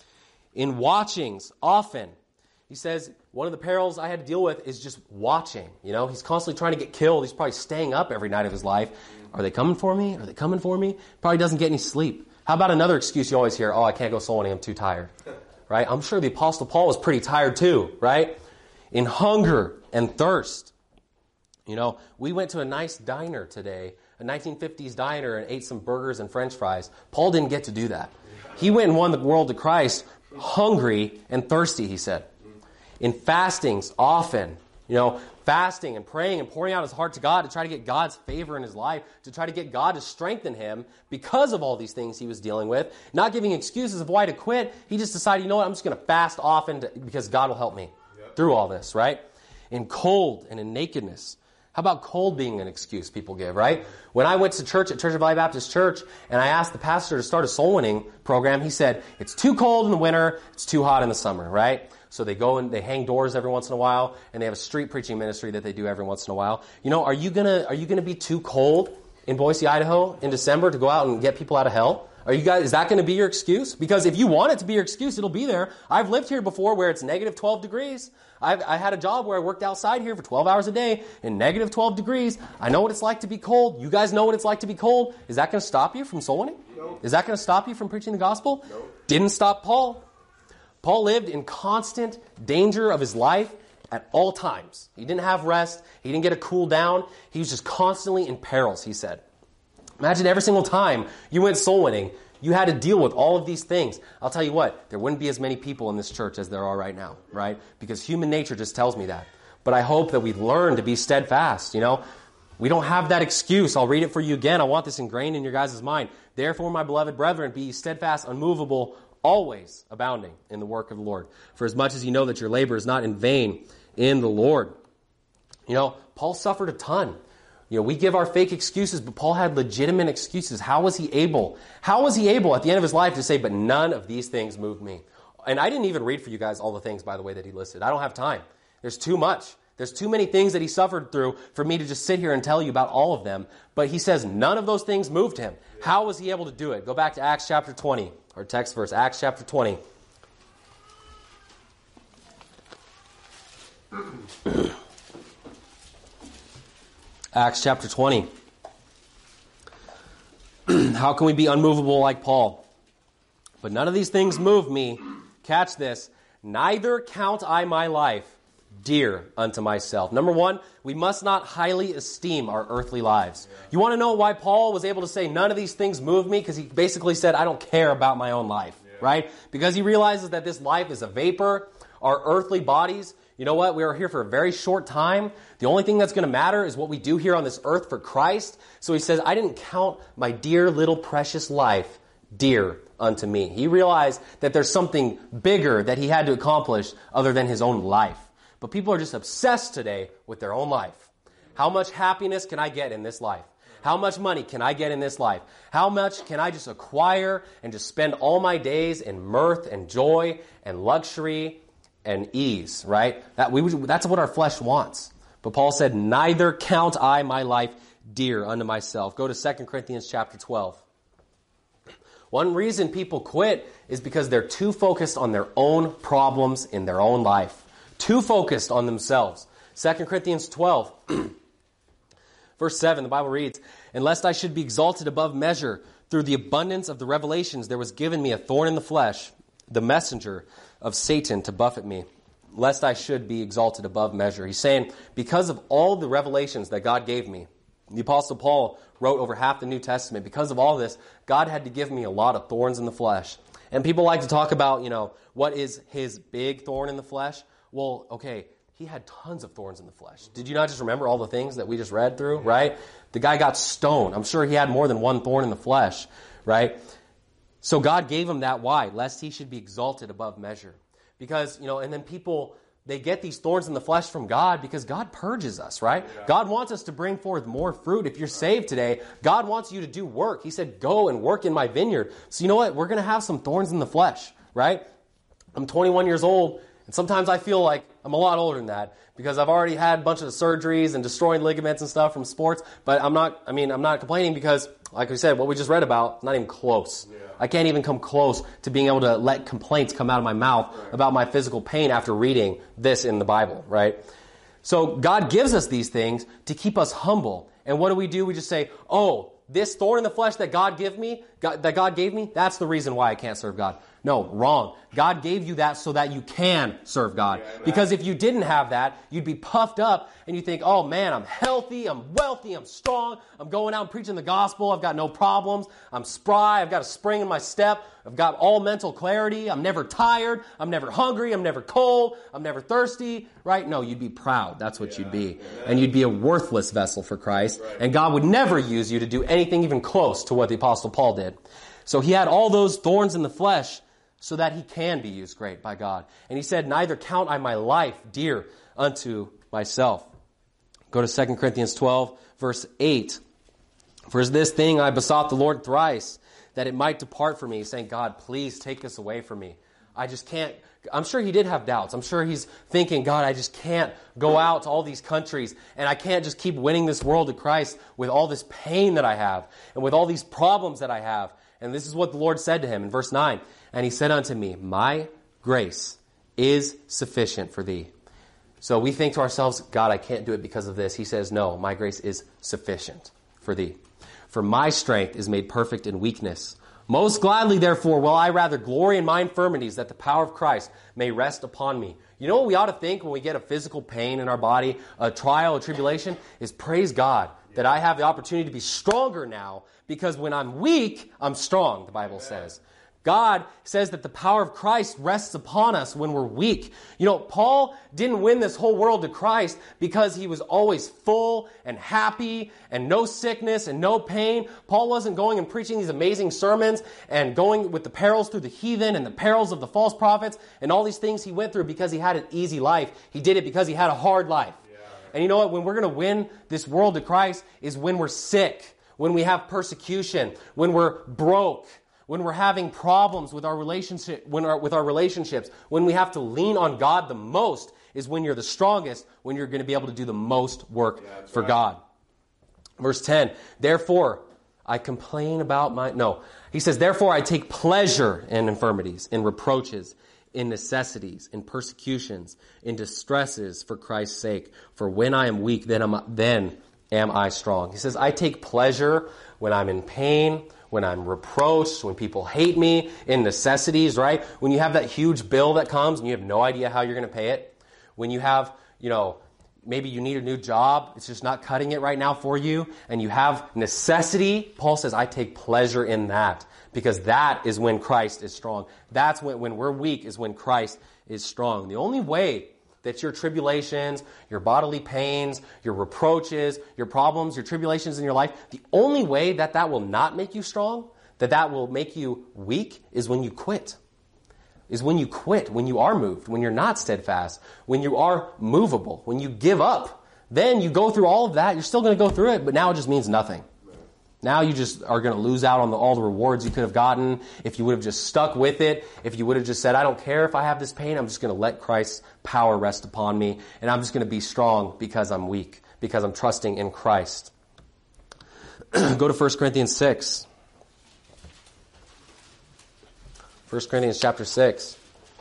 B: In watchings, often, he says, one of the perils I had to deal with is just watching. You know, he's constantly trying to get killed. He's probably staying up every night of his life. Are they coming for me? Are they coming for me? Probably doesn't get any sleep. How about another excuse you always hear? Oh, I can't go soul winning. I'm too tired. Right? I'm sure the Apostle Paul was pretty tired too, right? In hunger and thirst. You know, we went to a nice diner today, a nineteen fifties diner, and ate some burgers and French fries. Paul didn't get to do that. He went and won the world to Christ hungry and thirsty, he said. In fastings, often, you know, fasting and praying and pouring out his heart to God to try to get God's favor in his life, to try to get God to strengthen him because of all these things he was dealing with, not giving excuses of why to quit. He just decided, you know what, I'm just going to fast often to, because God will help me yep. through all this, right? In cold and in nakedness. How about cold being an excuse people give, right? When I went to church at Church of Valley Baptist Church and I asked the pastor to start a soul winning program, he said, it's too cold in the winter, it's too hot in the summer, right? So they go and they hang doors every once in a while, and they have a street preaching ministry that they do every once in a while. You know, are you gonna are you gonna be too cold in Boise, Idaho in December to go out and get people out of hell? Are you guys, is that going to be your excuse? Because if you want it to be your excuse, it'll be there. I've lived here before where it's negative twelve degrees. I've, I had a job where I worked outside here for twelve hours a day in negative twelve degrees. I know what it's like to be cold. You guys know what it's like to be cold. Is that going to stop you from soul winning? No. Is that going to stop you from preaching the gospel? No. Didn't stop Paul. Paul lived in constant danger of his life at all times. He didn't have rest. He didn't get a cool down. He was just constantly in perils, he said. Imagine every single time you went soul winning, you had to deal with all of these things. I'll tell you what, there wouldn't be as many people in this church as there are right now, right? Because human nature just tells me that. But I hope that we learn to be steadfast, you know? We don't have that excuse. I'll read it for you again. I want this ingrained in your guys' mind. Therefore, my beloved brethren, be steadfast, unmovable, always abounding in the work of the Lord. For as much as you know that your labor is not in vain in the Lord. You know, Paul suffered a ton. You know, we give our fake excuses, but Paul had legitimate excuses. How was he able? How was he able at the end of his life to say, but none of these things moved me? And I didn't even read for you guys all the things, by the way, that he listed. I don't have time. There's too much. There's too many things that he suffered through for me to just sit here and tell you about all of them. But he says none of those things moved him. How was he able to do it? Go back to Acts chapter twenty, our text verse, Acts chapter twenty. Acts chapter twenty. How can we be unmovable like Paul? But none of these things move me. Catch this. Neither count I my life dear unto myself. Number one, we must not highly esteem our earthly lives. Yeah. You want to know why Paul was able to say none of these things move me? Because he basically said, I don't care about my own life, yeah. right? Because he realizes that this life is a vapor. Our earthly bodies, you know what? We are here for a very short time. The only thing that's going to matter is what we do here on this earth for Christ. So he says, I didn't count my dear little precious life dear unto me. He realized that there's something bigger that he had to accomplish other than his own life. But people are just obsessed today with their own life. How much happiness can I get in this life? How much money can I get in this life? How much can I just acquire and just spend all my days in mirth and joy and luxury and ease, right? That we that's what our flesh wants. But Paul said, neither count I my life dear unto myself. Go to Second Corinthians chapter twelve. One reason people quit is because they're too focused on their own problems in their own life. Too focused on themselves. Second Corinthians twelve, verse seven, the Bible reads, and lest I should be exalted above measure, through the abundance of the revelations there was given me a thorn in the flesh, the messenger of Satan to buffet me, lest I should be exalted above measure. He's saying, because of all the revelations that God gave me, the Apostle Paul wrote over half the New Testament. Because of all this, God had to give me a lot of thorns in the flesh. And people like to talk about, you know, what is his big thorn in the flesh? Well, okay, he had tons of thorns in the flesh. Did you not just remember all the things that we just read through, right? The guy got stoned. I'm sure he had more than one thorn in the flesh, right? So God gave him that. Why? Lest he should be exalted above measure. Because, you know, and then people, they get these thorns in the flesh from God because God purges us, right? Yeah. God wants us to bring forth more fruit. If you're saved today, God wants you to do work. He said, go and work in my vineyard. So you know what? We're going to have some thorns in the flesh, right? I'm twenty-one years old, and sometimes I feel like I'm a lot older than that because I've already had a bunch of surgeries and destroying ligaments and stuff from sports. But I'm not, I mean, I'm not complaining because, like we said, what we just read about, not even close. Yeah. I can't even come close to being able to let complaints come out of my mouth right. about my physical pain after reading this in the Bible, right? So God gives us these things to keep us humble. And what do we do? We just say, oh, this thorn in the flesh that God gave me, God, that God gave me, that's the reason why I can't serve God. No, wrong. God gave you that so that you can serve God. Yeah, because if you didn't have that, you'd be puffed up and you think, oh man, I'm healthy, I'm wealthy, I'm strong, I'm going out and preaching the gospel, I've got no problems, I'm spry, I've got a spring in my step, I've got all mental clarity, I'm never tired, I'm never hungry, I'm never cold, I'm never thirsty, right? No, you'd be proud. That's what yeah, you'd be. Yeah. And you'd be a worthless vessel for Christ. Right. And God would never use you to do anything even close to what the Apostle Paul did. So he had all those thorns in the flesh so that he can be used great by God. And he said, neither count I my life dear unto myself. Go to Second Corinthians twelve, verse eight. For this thing I besought the Lord thrice, that it might depart from me, saying, God, please take this away from me. I just can't. I'm sure he did have doubts. I'm sure he's thinking, God, I just can't go out to all these countries, and I can't just keep winning this world to Christ with all this pain that I have, and with all these problems that I have. And this is what the Lord said to him in verse nine. And he said unto me, my grace is sufficient for thee. So we think to ourselves, God, I can't do it because of this. He says, no, my grace is sufficient for thee. For my strength is made perfect in weakness. Most gladly, therefore, will I rather glory in my infirmities, that the power of Christ may rest upon me. You know what we ought to think when we get a physical pain in our body, a trial, a tribulation, is praise God that I have the opportunity to be stronger now, because when I'm weak, I'm strong, the Bible says. God says that the power of Christ rests upon us when we're weak. You know, Paul didn't win this whole world to Christ because he was always full and happy and no sickness and no pain. Paul wasn't going and preaching these amazing sermons and going with the perils through the heathen and the perils of the false prophets and all these things he went through because he had an easy life. He did it because he had a hard life. Yeah. And you know what? When we're going to win this world to Christ is when we're sick, when we have persecution, when we're broke, when we're having problems with our relationship, when our, with our relationships, when we have to lean on God the most is when you're the strongest, when you're going to be able to do the most work yeah, for right. God. Verse ten, therefore I complain about my, no, he says, therefore I take pleasure in infirmities, in reproaches, in necessities, in persecutions, in distresses for Christ's sake. For when I am weak, then am, then am I strong. He says, I take pleasure when I'm in pain, when I'm reproached, when people hate me, in necessities, right? When you have that huge bill that comes and you have no idea how you're going to pay it. When you have, you know, maybe you need a new job, it's just not cutting it right now for you, and you have necessity. Paul says, I take pleasure in that, because that is when Christ is strong. That's when, when we're weak is when Christ is strong. The only way that your tribulations, your bodily pains, your reproaches, your problems, your tribulations in your life, the only way that that will not make you strong, that that will make you weak, is when you quit. Is when you quit, when you are moved, when you're not steadfast, when you are movable, when you give up. Then you go through all of that. You're still going to go through it, but now it just means nothing. Now you just are going to lose out on the, all the rewards you could have gotten if you would have just stuck with it, if you would have just said, I don't care if I have this pain, I'm just going to let Christ's power rest upon me, and I'm just going to be strong because I'm weak, because I'm trusting in Christ. Go to First Corinthians six. First Corinthians chapter six.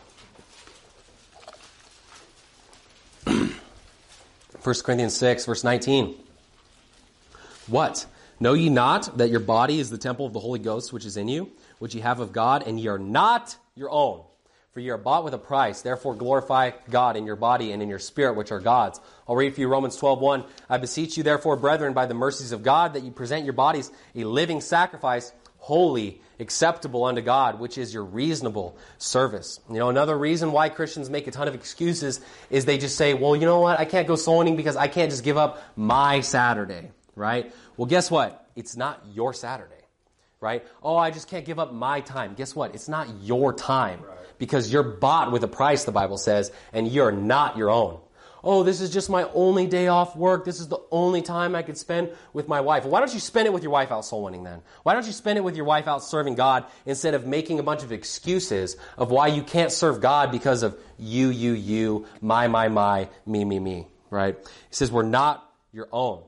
B: First Corinthians six, verse nineteen. What? Know ye not that your body is the temple of the Holy Ghost which is in you, which ye have of God, and ye are not your own? For you are bought with a price. Therefore glorify God in your body and in your spirit, which are God's. I'll read for you Romans twelve one. I beseech you, therefore, brethren, by the mercies of God, that you present your bodies a living sacrifice, holy, acceptable unto God, which is your reasonable service. You know, another reason why Christians make a ton of excuses is they just say, well, you know what? I can't go soul winning because I can't just give up my Saturday, right? Well, guess what? It's not your Saturday. Right? Oh, I just can't give up my time. Guess what? It's not your time. Right. Because you're bought with a price, the Bible says, and you're not your own. Oh, this is just my only day off work. This is the only time I could spend with my wife. Well, why don't you spend it with your wife out soul winning then? Why don't you spend it with your wife out serving God instead of making a bunch of excuses of why you can't serve God because of you, you, you, my, my, my, me, me, me, right? He says we're not your own.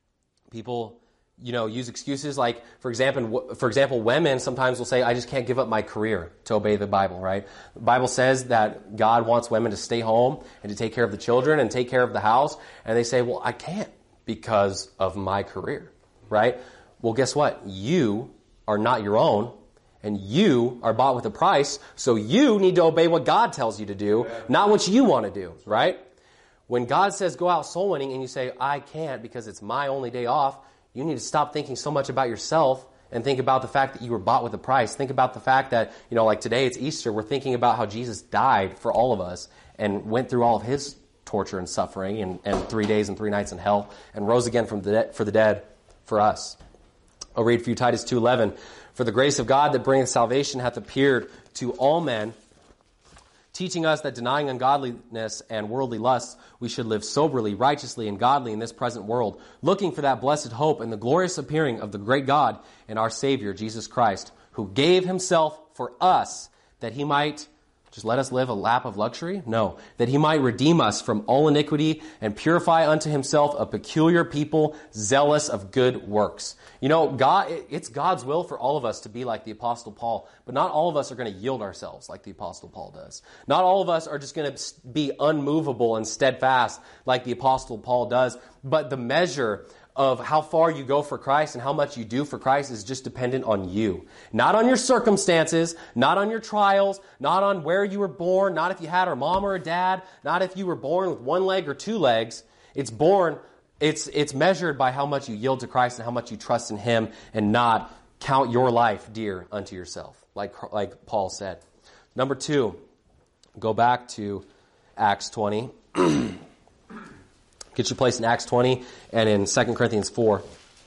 B: People, you know, use excuses like, for example, for example, women sometimes will say, I just can't give up my career to obey the Bible, right? The Bible says that God wants women to stay home and to take care of the children and take care of the house. And they say, well, I can't because of my career, right? Well, guess what? You are not your own, and you are bought with a price, so you need to obey what God tells you to do, not what you want to do, right? When God says go out soul winning and you say, I can't because it's my only day off, you need to stop thinking so much about yourself and think about the fact that you were bought with a price. Think about the fact that, you know, like today it's Easter. We're thinking about how Jesus died for all of us and went through all of his torture and suffering and, and three days and three nights in hell and rose again from the de- for the dead for us. I'll read for you Titus two eleven. For the grace of God that bringeth salvation hath appeared to all men, teaching us that denying ungodliness and worldly lusts, we should live soberly, righteously, and godly in this present world, looking for that blessed hope and the glorious appearing of the great God and our Savior, Jesus Christ, who gave himself for us that he might just let us live a lap of luxury? No, that he might redeem us from all iniquity and purify unto himself a peculiar people, zealous of good works. You know, God, it's God's will for all of us to be like the Apostle Paul, but not all of us are going to yield ourselves like the Apostle Paul does. Not all of us are just going to be unmovable and steadfast like the Apostle Paul does, but the measure of how far you go for Christ and how much you do for Christ is just dependent on you. Not on your circumstances, not on your trials, not on where you were born, not if you had a mom or a dad, not if you were born with one leg or two legs. It's born, it's it's measured by how much you yield to Christ and how much you trust in him and not count your life dear unto yourself, like, like Paul said. Number two, go back to Acts twenty. Get your place in Acts twenty and in Second Corinthians four.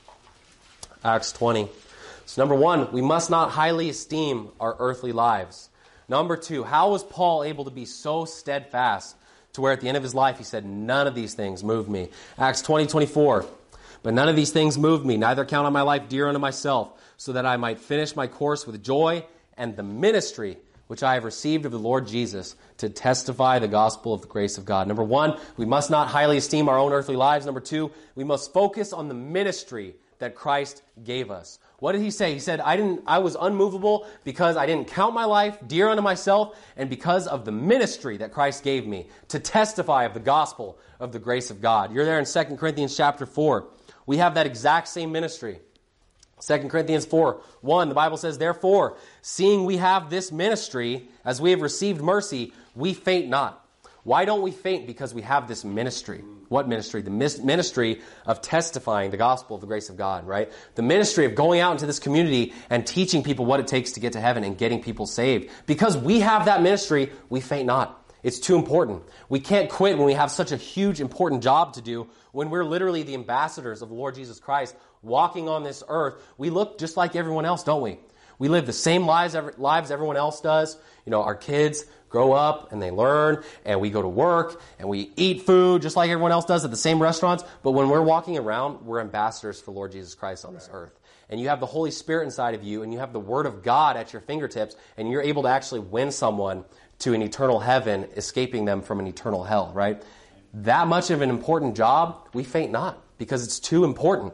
B: Acts twenty. So number one, we must not highly esteem our earthly lives. Number two, how was Paul able to be so steadfast to where at the end of his life he said, none of these things moved me? Acts twenty twenty-four. But none of these things moved me, neither count I my life dear unto myself, so that I might finish my course with joy and the ministry which I have received of the Lord Jesus, to testify the gospel of the grace of God. Number one, we must not highly esteem our own earthly lives. Number two, we must focus on the ministry that Christ gave us. What did he say? He said, I didn't, I was unmovable because I didn't count my life dear unto myself, and because of the ministry that Christ gave me to testify of the gospel of the grace of God. You're there in Second Corinthians chapter four. We have that exact same ministry. Second Corinthians four, one, the Bible says, therefore, seeing we have this ministry, as we have received mercy, we faint not. Why don't we faint? Because we have this ministry. What ministry? The ministry of testifying the gospel of the grace of God, right? The ministry of going out into this community and teaching people what it takes to get to heaven and getting people saved. Because we have that ministry, we faint not. It's too important. We can't quit when we have such a huge, important job to do, when we're literally the ambassadors of the Lord Jesus Christ walking on this earth. We look just like everyone else, don't we? We live the same lives, lives everyone else does. You know, our kids grow up and they learn, and we go to work and we eat food just like everyone else does at the same restaurants. But when we're walking around, we're ambassadors for Lord Jesus Christ on this earth. And you have the Holy Spirit inside of you, and you have the Word of God at your fingertips, and you're able to actually win someone to an eternal heaven, escaping them from an eternal hell, right? That much of an important job, we faint not, because it's too important.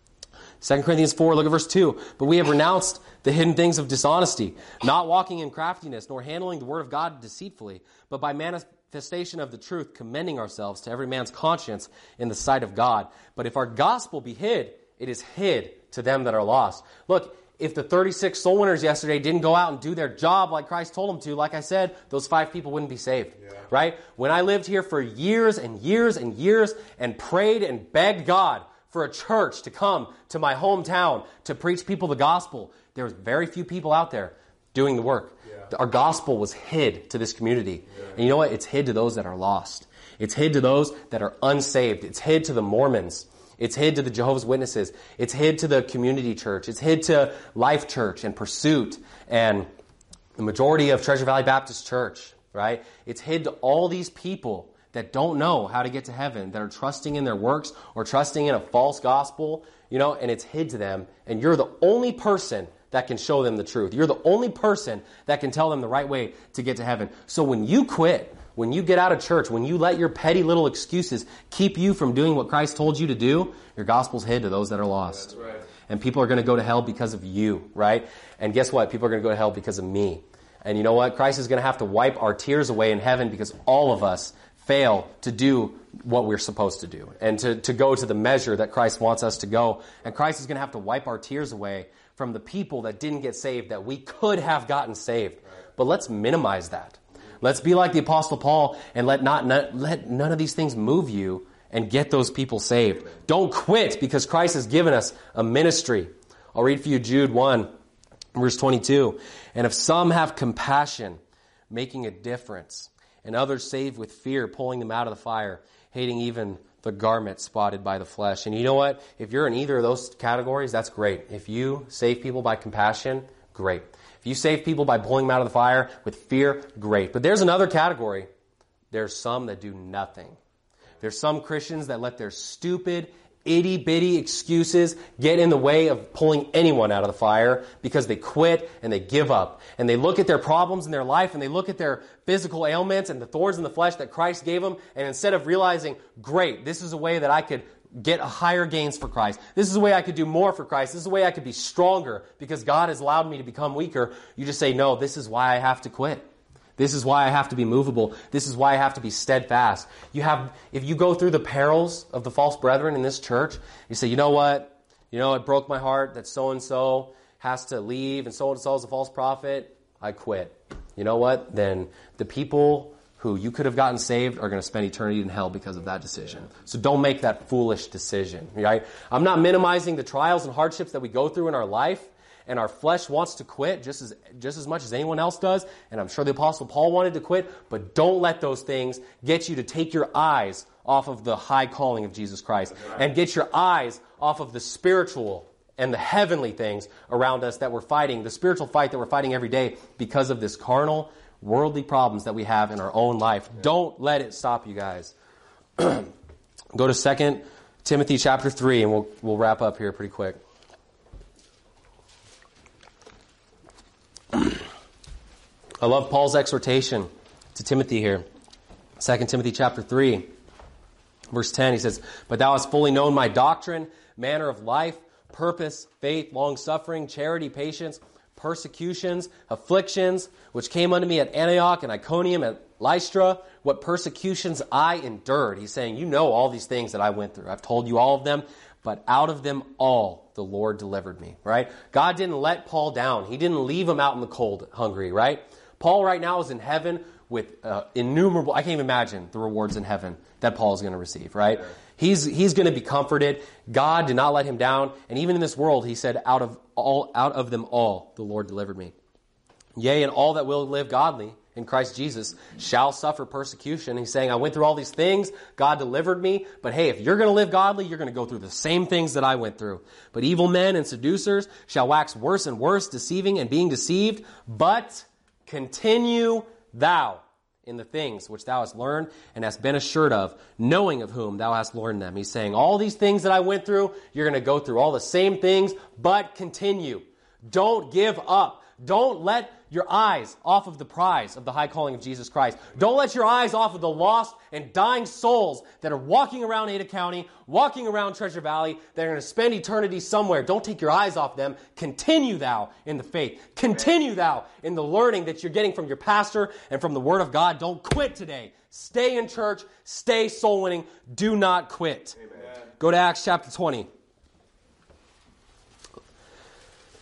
B: Second Corinthians four, look at verse two. But we have renounced the hidden things of dishonesty, not walking in craftiness, nor handling the word of God deceitfully, but by manifestation of the truth, commending ourselves to every man's conscience in the sight of God. But if our gospel be hid, it is hid to them that are lost. Look, if the thirty-six soul winners yesterday didn't go out and do their job like Christ told them to, like I said, those five people wouldn't be saved, yeah. right? When I lived here for years and years and years and prayed and begged God for a church to come to my hometown to preach people the gospel, there was very few people out there doing the work. Yeah. Our gospel was hid to this community. Yeah. And you know what? It's hid to those that are lost. It's hid to those that are unsaved. It's hid to the Mormons. It's hid to the Jehovah's Witnesses. It's hid to the community church. It's hid to Life Church and Pursuit and the majority of Treasure Valley Baptist Church, right? It's hid to all these people that don't know how to get to heaven, that are trusting in their works or trusting in a false gospel, you know, and it's hid to them. And you're the only person that can show them the truth. You're the only person that can tell them the right way to get to heaven. So when you quit, when you get out of church, when you let your petty little excuses keep you from doing what Christ told you to do, your gospel's hid to those that are lost. That's right. And people are going to go to hell because of you, right? And guess what? People are going to go to hell because of me. And you know what? Christ is going to have to wipe our tears away in heaven because all of us fail to do what we're supposed to do and to, to go to the measure that Christ wants us to go. And Christ is going to have to wipe our tears away from the people that didn't get saved, that we could have gotten saved. But let's minimize that. Let's be like the Apostle Paul and let not, not let none of these things move you and get those people saved. Don't quit because Christ has given us a ministry. I'll read for you Jude one, verse twenty-two. And if some have compassion, making a difference, and others save with fear, pulling them out of the fire, hating even the garment spotted by the flesh. And you know what? If you're in either of those categories, that's great. If you save people by compassion, great. If you save people by pulling them out of the fire with fear, great. But there's another category. There's some that do nothing. There's some Christians that let their stupid, itty-bitty excuses get in the way of pulling anyone out of the fire because they quit and they give up. And they look at their problems in their life and they look at their physical ailments and the thorns in the flesh that Christ gave them, and instead of realizing, great, this is a way that I could get higher gains for Christ. This is a way I could do more for Christ. This is a way I could be stronger because God has allowed me to become weaker. You just say, no, this is why I have to quit. This is why I have to be movable. This is why I have to be steadfast. You have, if you go through the perils of the false brethren in this church, you say, you know what? You know, it broke my heart that so-and-so has to leave and so-and-so is a false prophet. I quit. You know what? Then the people who you could have gotten saved are going to spend eternity in hell because of that decision. So don't make that foolish decision, right? I'm not minimizing the trials and hardships that we go through in our life, and our flesh wants to quit just as just as much as anyone else does, and I'm sure the Apostle Paul wanted to quit, but don't let those things get you to take your eyes off of the high calling of Jesus Christ and get your eyes off of the spiritual and the heavenly things around us that we're fighting, the spiritual fight that we're fighting every day because of this carnal, worldly problems that we have in our own life. Don't let it stop you guys. Go to Second Timothy chapter three, and we'll we'll wrap up here pretty quick. I love Paul's exhortation to Timothy here. Second Timothy chapter three, verse ten, he says, "But thou hast fully known my doctrine, manner of life, purpose, faith, long-suffering, charity, patience, persecutions, afflictions, which came unto me at Antioch and Iconium and Lystra, what persecutions I endured." He's saying, you know all these things that I went through. I've told you all of them, but out of them all the Lord delivered me, right? God didn't let Paul down. He didn't leave him out in the cold, hungry, right? Paul right now is in heaven with uh, innumerable, I can't even imagine the rewards in heaven that Paul is going to receive, right? Yeah. He's he's going to be comforted. God did not let him down. And even in this world, he said, out of all out of them all, the Lord delivered me. Yea, and all that will live godly in Christ Jesus shall suffer persecution. He's saying, I went through all these things. God delivered me. But hey, if you're going to live godly, you're going to go through the same things that I went through. But evil men and seducers shall wax worse and worse, deceiving and being deceived. But continue thou in the things which thou hast learned and hast been assured of, knowing of whom thou hast learned them. He's saying, all these things that I went through, you're going to go through all the same things, but continue. Don't give up. Don't let your eyes off of the prize of the high calling of Jesus Christ. Don't let your eyes off of the lost and dying souls that are walking around Ada County, walking around Treasure Valley, that are going to spend eternity somewhere. Don't take your eyes off them. Continue thou in the faith. Continue thou in the learning that you're getting from your pastor and from the Word of God. Don't quit today. Stay in church. Stay soul winning. Do not quit. Amen. Go to Acts chapter twenty.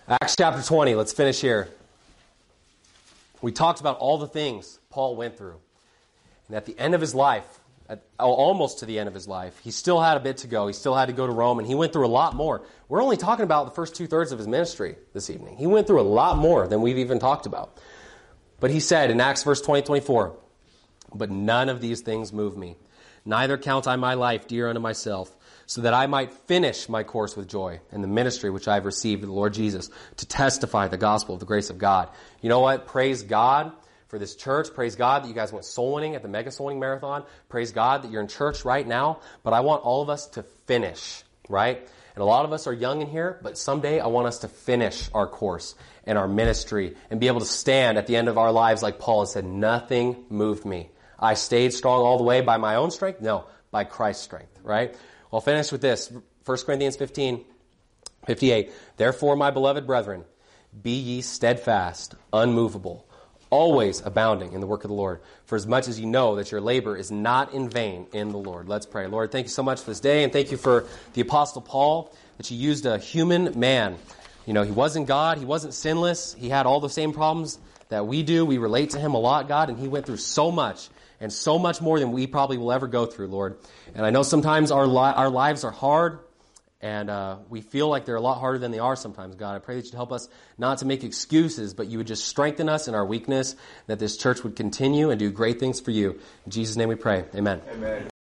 B: Acts chapter twenty, let's finish here. We talked about all the things Paul went through. And at the end of his life, at, almost to the end of his life, he still had a bit to go. He still had to go to Rome, and he went through a lot more. We're only talking about the first two-thirds of his ministry this evening. He went through a lot more than we've even talked about. But he said in Acts verse twenty, twenty-four, "But none of these things move me. Neither count I my life dear unto myself, so that I might finish my course with joy in the ministry which I have received of the Lord Jesus, to testify the gospel of the grace of God." You know what? Praise God for this church. Praise God that you guys went soul winning at the Mega Soul Winning Marathon. Praise God that you're in church right now. But I want all of us to finish, right? And a lot of us are young in here, but someday I want us to finish our course and our ministry and be able to stand at the end of our lives like Paul and said, "Nothing moved me. I stayed strong all the way by my own strength?" No, by Christ's strength, right? I'll finish with this. First Corinthians fifteen, fifty-eight. "Therefore, my beloved brethren, be ye steadfast, unmovable, always abounding in the work of the Lord, for as much as you know that your labor is not in vain in the Lord." Let's pray. Lord, thank you so much for this day, and thank you for the Apostle Paul, that you used a human man. You know, he wasn't God. He wasn't sinless. He had all the same problems that we do. We relate to him a lot, God, and he went through so much, and so much more than we probably will ever go through, Lord. And I know sometimes our li- our lives are hard, and uh, we feel like they're a lot harder than they are sometimes, God. I pray that you'd help us not to make excuses, but you would just strengthen us in our weakness, that this church would continue and do great things for you. In Jesus' name we pray. Amen.
A: Amen.